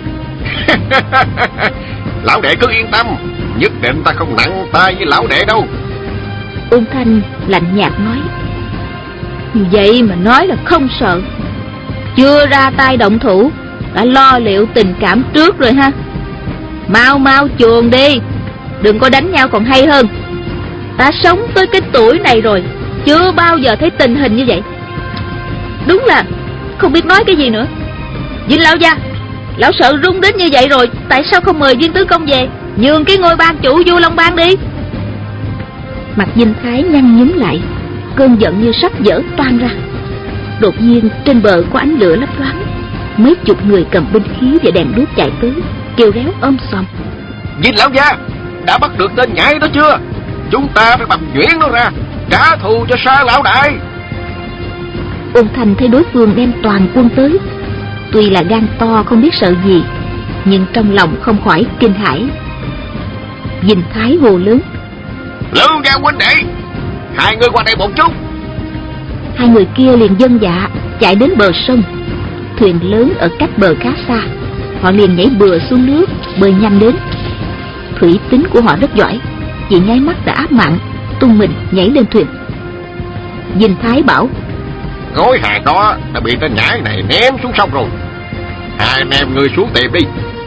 Lão đệ cứ yên tâm, nhất định ta không nặng tay với lão đệ đâu. Ôn Thanh lạnh nhạt nói: Như vậy mà nói là không sợ, chưa ra tay động thủ đã lo liệu tình cảm trước rồi ha. Mau mau chuồn đi, đừng có đánh nhau còn hay hơn. Ta sống tới cái tuổi này rồi, chưa bao giờ thấy tình hình như vậy. Đúng là không biết nói cái gì nữa. Dinh lão gia, lão sợ run đến như vậy rồi, tại sao không mời Viên tứ công về, nhường cái ngôi ban chủ Du Long Bang đi? Mặt Dinh Thái nhăn nhúm lại, cơn giận như sắp vỡ toang ra. Đột nhiên trên bờ có ánh lửa lấp loáng, mấy chục người cầm binh khí và đèn đuốc chạy tới, kêu réo ôm xòm: Dinh lão gia, đã bắt được tên nhãi đó chưa? Chúng ta phải bầm nhuyễn nó ra, trả thù cho Sa lão đại. Ôn Thành thấy đối phương đem toàn quân tới, tuy là gan to không biết sợ gì, nhưng trong lòng không khỏi kinh hãi. Dinh Thái hô lớn: Lưu gia huynh đệ, hai người qua đây một chút. Hai người kia liền vâng dạ chạy đến bờ sông. Thuyền lớn ở cách bờ khá xa, họ liền nhảy bừa xuống nước, bơi nhanh đến. Thủy tính của họ rất giỏi, chỉ nháy mắt đã áp mạng, tung mình nhảy lên thuyền. Dinh Thái bảo: Gối hàng đó đã bị tên nhãi này ném xuống sông rồi, hai anh em ngươi xuống tìm đi.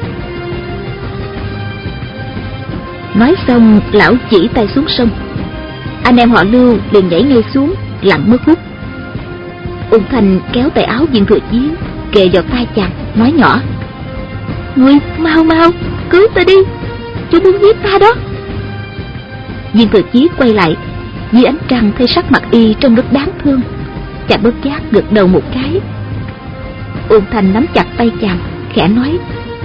Nói xong lão chỉ tay xuống sông. Anh em họ Lưu liền nhảy ngay xuống, lặn mất hút. Ôn Thành kéo tay áo Viên Thừa Chí kề vào tai chàng, nói nhỏ: Ngươi mau mau cứu ta đi, chúng muốn giết ta đó. Viên Thừa Chí quay lại, dưới ánh trăng thấy sắc mặt y trông rất đáng thương, chàng bất giác gật đầu một cái. Ôn Thành nắm chặt tay chàng, khẽ nói: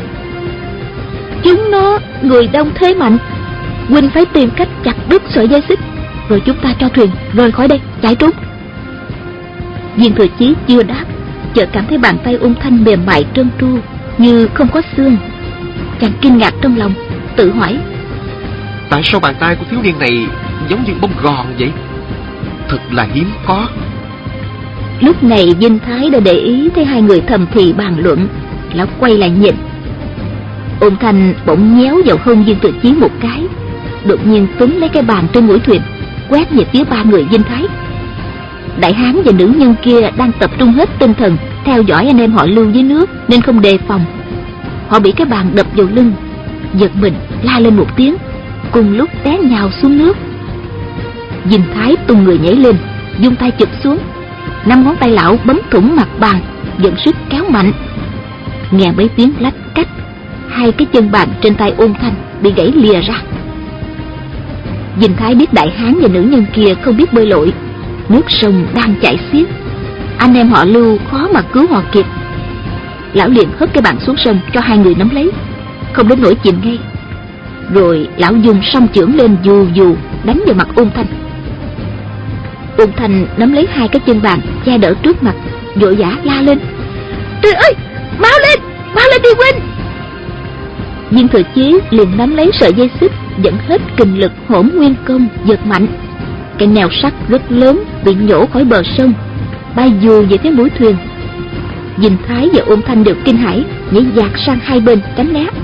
Chúng nó người đông thế mạnh, huynh phải tìm cách chặt đứt sợi dây xích, rồi chúng ta cho thuyền rời khỏi đây chạy trốn. Viên Thừa Chí chưa đáp, chợt cảm thấy bàn tay Ôn Thanh mềm mại trơn tru như không có xương. Chàng kinh ngạc trong lòng, tự hỏi: Tại sao bàn tay của thiếu niên này giống như bông gòn vậy? Thật là hiếm có. Lúc này Dinh Thái đã để ý thấy hai người thầm thì bàn luận. Lão quay lại nhìn, Ôn Thanh bỗng nhéo vào hông Viên Thừa Chí một cái, đột nhiên túm lấy cái bàn trên mũi thuyền, quét về phía ba người Dinh Thái. Đại hán và nữ nhân kia đang tập trung hết tinh thần theo dõi anh em họ Lưu dưới nước, nên không đề phòng. Họ bị cái bàn đập vào lưng, giật mình la lên một tiếng, cùng lúc té nhào xuống nước. Dinh Thái tung người nhảy lên, vung tay chụp xuống. 5 ngón tay lão bấm thủng mặt bàn, dẫn sức kéo mạnh. Nghe mấy tiếng lách cách, hai cái chân bàn trên tay Ôn Thanh bị gãy lìa ra. Dinh Thái biết đại hán và nữ nhân kia không biết bơi lội, nước sông đang chảy xiết, anh em họ Lưu khó mà cứu họ kịp. Lão liền hất cái bàn xuống sông cho hai người nắm lấy, không đến nỗi chìm ngay. Rồi lão dùng song chưởng lên dù dù đánh vào mặt Ôn Thanh. Ôn Thanh nắm lấy hai cái chân bàn che đỡ trước mặt, vội vã la lên: Trời ơi, mau lên đi huynh! Viên Thừa Chí liền nắm lấy sợi dây xích, dẫn hết kinh lực hỗn nguyên công giật mạnh. Cái neo sắt rất lớn bị nhổ khỏi bờ sông, bay dù về phía mũi thuyền. Dinh Thái và Ôn Thanh đều kinh hãi, nhảy dạt sang hai bên tránh né.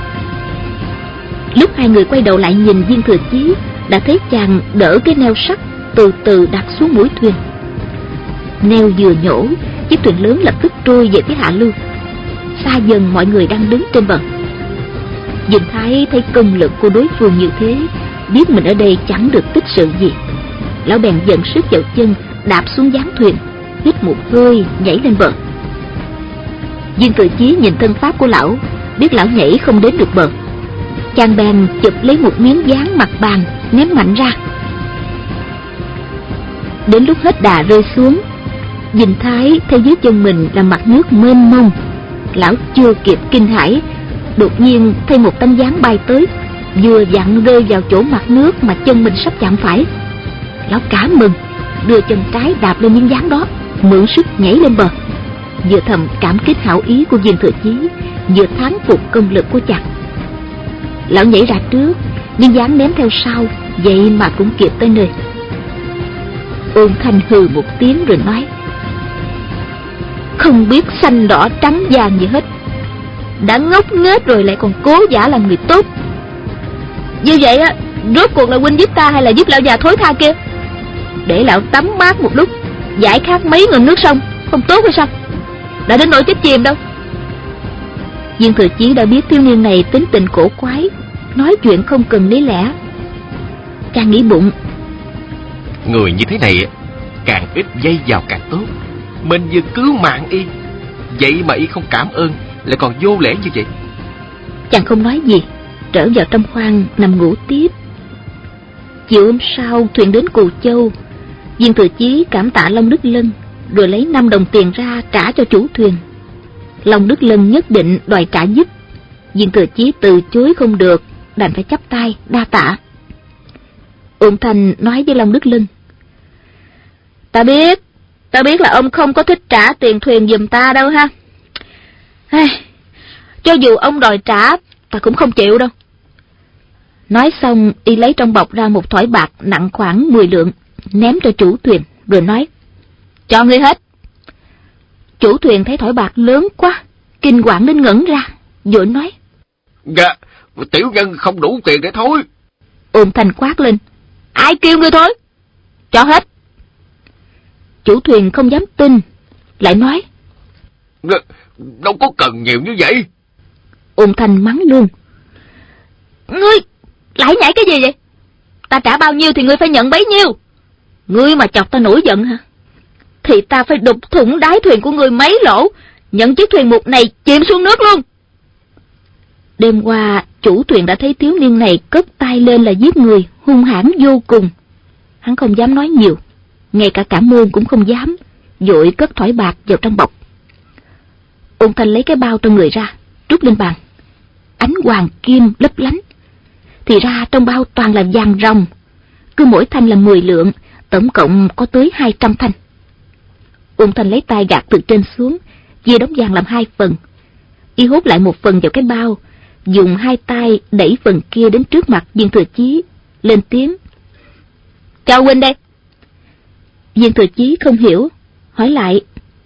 Lúc hai người quay đầu lại nhìn Viên Thừa Chí, đã thấy chàng đỡ cái neo sắt từ từ đặt xuống mũi thuyền. Neo vừa nhổ, chiếc thuyền lớn lập tức trôi về phía hạ lưu. Xa dần mọi người đang đứng trên bờ. Dinh Thái thấy công lực của đối phương như thế, biết mình ở đây chẳng được tích sự gì. Lão bèn dần sức vào chân, đạp xuống gián thuyền, hít một hơi nhảy lên bờ. Viên Thừa Chí nhìn thân pháp của lão, biết lão nhảy không đến được bờ. Chàng bèn chụp lấy một miếng dán mặt bàn, ném mạnh ra. Đến lúc hết đà rơi xuống, Dinh Thái thấy dưới chân mình là mặt nước mênh mông. Lão chưa kịp kinh hãi, đột nhiên thấy một tấm dán bay tới, vừa vặn rơi vào chỗ mặt nước mà chân mình sắp chạm phải. Lão cả mừng, đưa chân trái đạp lên miếng dán đó, mượn sức nhảy lên bờ, vừa thầm cảm kích hảo ý của Viên Thừa Chí, vừa thán phục công lực của chàng. Lão nhảy ra trước, nhưng dáng ném theo sau, vậy mà cũng kịp tới nơi. Ôn Thanh hừ một tiếng rồi nói: không biết xanh đỏ trắng vàng gì hết, đã ngốc nghếch rồi lại còn cố giả làm người tốt. Như vậy á, rốt cuộc là huynh giúp ta hay là giúp lão già thối tha kia? Để lão tắm mát một lúc, giải khát mấy ngụm nước sông, không tốt hay sao? Đã đến nỗi chết chìm đâu. Viên Thừa Chí đã biết thiếu niên này tính tình cổ quái, nói chuyện không cần lý lẽ. Chàng nghĩ bụng: người như thế này càng ít dây vào càng tốt. Mình vừa cứu mạng y, vậy mà y không cảm ơn, lại còn vô lễ như vậy. Chàng không nói gì, trở vào trong khoang nằm ngủ tiếp. Chiều hôm sau, thuyền đến Cù Châu. Viên Thừa Chí cảm tạ Long Đức Lân, rồi lấy 5 đồng tiền ra trả cho chủ thuyền. Long Đức Lân nhất định đòi trả giúp. Viên Thừa Chí từ chối không được, đành phải chắp tay đa tạ. Ôn Thanh nói với Long Đức Lân: Ta biết là ông không có thích trả tiền thuyền giùm ta đâu ha. Cho dù ông đòi trả, ta cũng không chịu đâu. Nói xong, y lấy trong bọc ra một thỏi bạc nặng khoảng 10 lượng, ném cho chủ thuyền, rồi nói: cho ngươi hết. Chủ thuyền thấy thỏi bạc lớn quá, kinh quản đến ngẩn ra, vội nói: Dạ, tiểu nhân không đủ tiền để thôi. Ôn Thanh quát lên: ai kêu ngươi thôi? Cho hết. Chủ thuyền không dám tin, lại nói: đâu có cần nhiều như vậy. Ôn Thanh mắng luôn: ngươi lại nhảy cái gì vậy? Ta trả bao nhiêu thì ngươi phải nhận bấy nhiêu. Ngươi mà chọc ta nổi giận hả? Thì ta phải đục thủng đáy thuyền của ngươi mấy lỗ, nhận chiếc thuyền mục này chìm xuống nước luôn. Đêm qua, chủ thuyền đã thấy thiếu niên này cất tay lên là giết người, hung hãn vô cùng. Hắn không dám nói nhiều, ngay cả cảm ơn cũng không dám, vội cất thỏi bạc vào trong bọc. Ôn Thanh lấy cái bao trong người ra, trút lên bàn. Ánh hoàng kim lấp lánh. Thì ra trong bao toàn là vàng ròng, cứ mỗi thanh là 10 lượng, tổng cộng có tới 200 thanh. Ôn Thanh lấy tay gạt từ trên xuống, chia đống vàng làm 2 phần. Y hút lại một phần vào cái bao, dùng 2 tay đẩy phần kia đến trước mặt Viên Thừa Chí, lên tiếng: cho huynh đây. Viên Thừa Chí không hiểu, hỏi lại: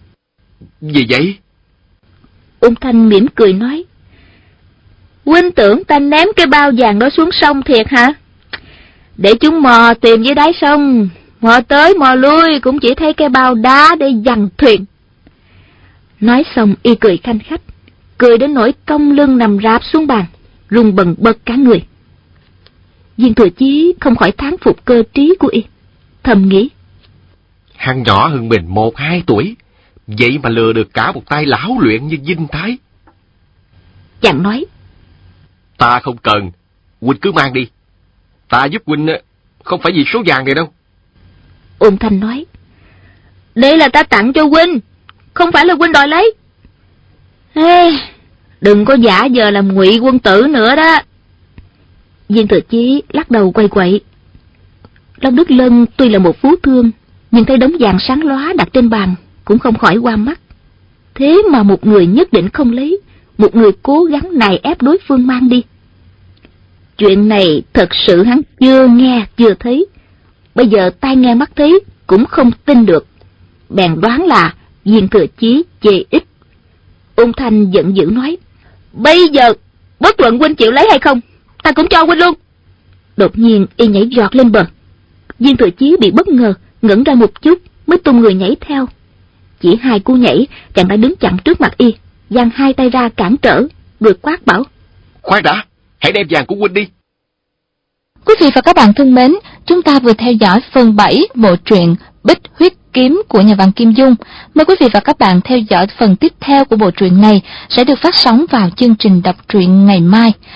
gì vậy? Ôn Thanh mỉm cười nói: huynh tưởng ta ném cái bao vàng đó xuống sông thiệt hả? Để chúng mò tìm dưới đáy sông, mò tới mò lui cũng chỉ thấy cái bao đá để dằn thuyền. Nói xong y cười khanh khách, cười đến nỗi cong lưng nằm rạp xuống bàn, run bần bật cả người. Viên Thừa Chí không khỏi thán phục cơ trí của y, thầm nghĩ: hắn nhỏ hơn mình 1-2 tuổi, vậy mà lừa được cả một tay lão luyện như Vinh Thái. Chàng nói: ta không cần, huynh cứ mang đi. Ta giúp huynh không phải vì số vàng này đâu. Ôn Thanh nói: đây là ta tặng cho huynh, không phải là huynh đòi lấy. Đừng có giả vờ làm ngụy quân tử nữa đó. Viên Thừa Chí lắc đầu quay quậy. Long Đức Lân tuy là một phú thương, nhưng thấy đống vàng sáng lóa đặt trên bàn cũng không khỏi qua mắt. Thế mà một người nhất định không lấy, một người cố gắng nài ép đối phương mang đi. Chuyện này thật sự hắn chưa nghe chưa thấy, bây giờ tai nghe mắt thấy cũng không tin được, bèn đoán là Viên Thừa Chí chê ít. Ôn Thanh giận dữ nói: bây giờ bất luận huynh chịu lấy hay không, ta cũng cho huynh luôn. Đột nhiên y nhảy giọt lên bờ. Viên Thừa Chí bị bất ngờ, ngẩn ra một chút mới tung người nhảy theo. Chỉ 2 cú nhảy, chàng đã đứng chặn trước mặt y, giang 2 tay ra cản trở, rồi quát bảo: khoan đã, hãy đem vàng của huynh đi. Quý vị và các bạn thân mến, chúng ta vừa theo dõi phần 7 bộ truyện Bích Huyết Kiếm của nhà văn Kim Dung. Mời quý vị và các bạn theo dõi phần tiếp theo của bộ truyện này sẽ được phát sóng vào chương trình đọc truyện ngày mai.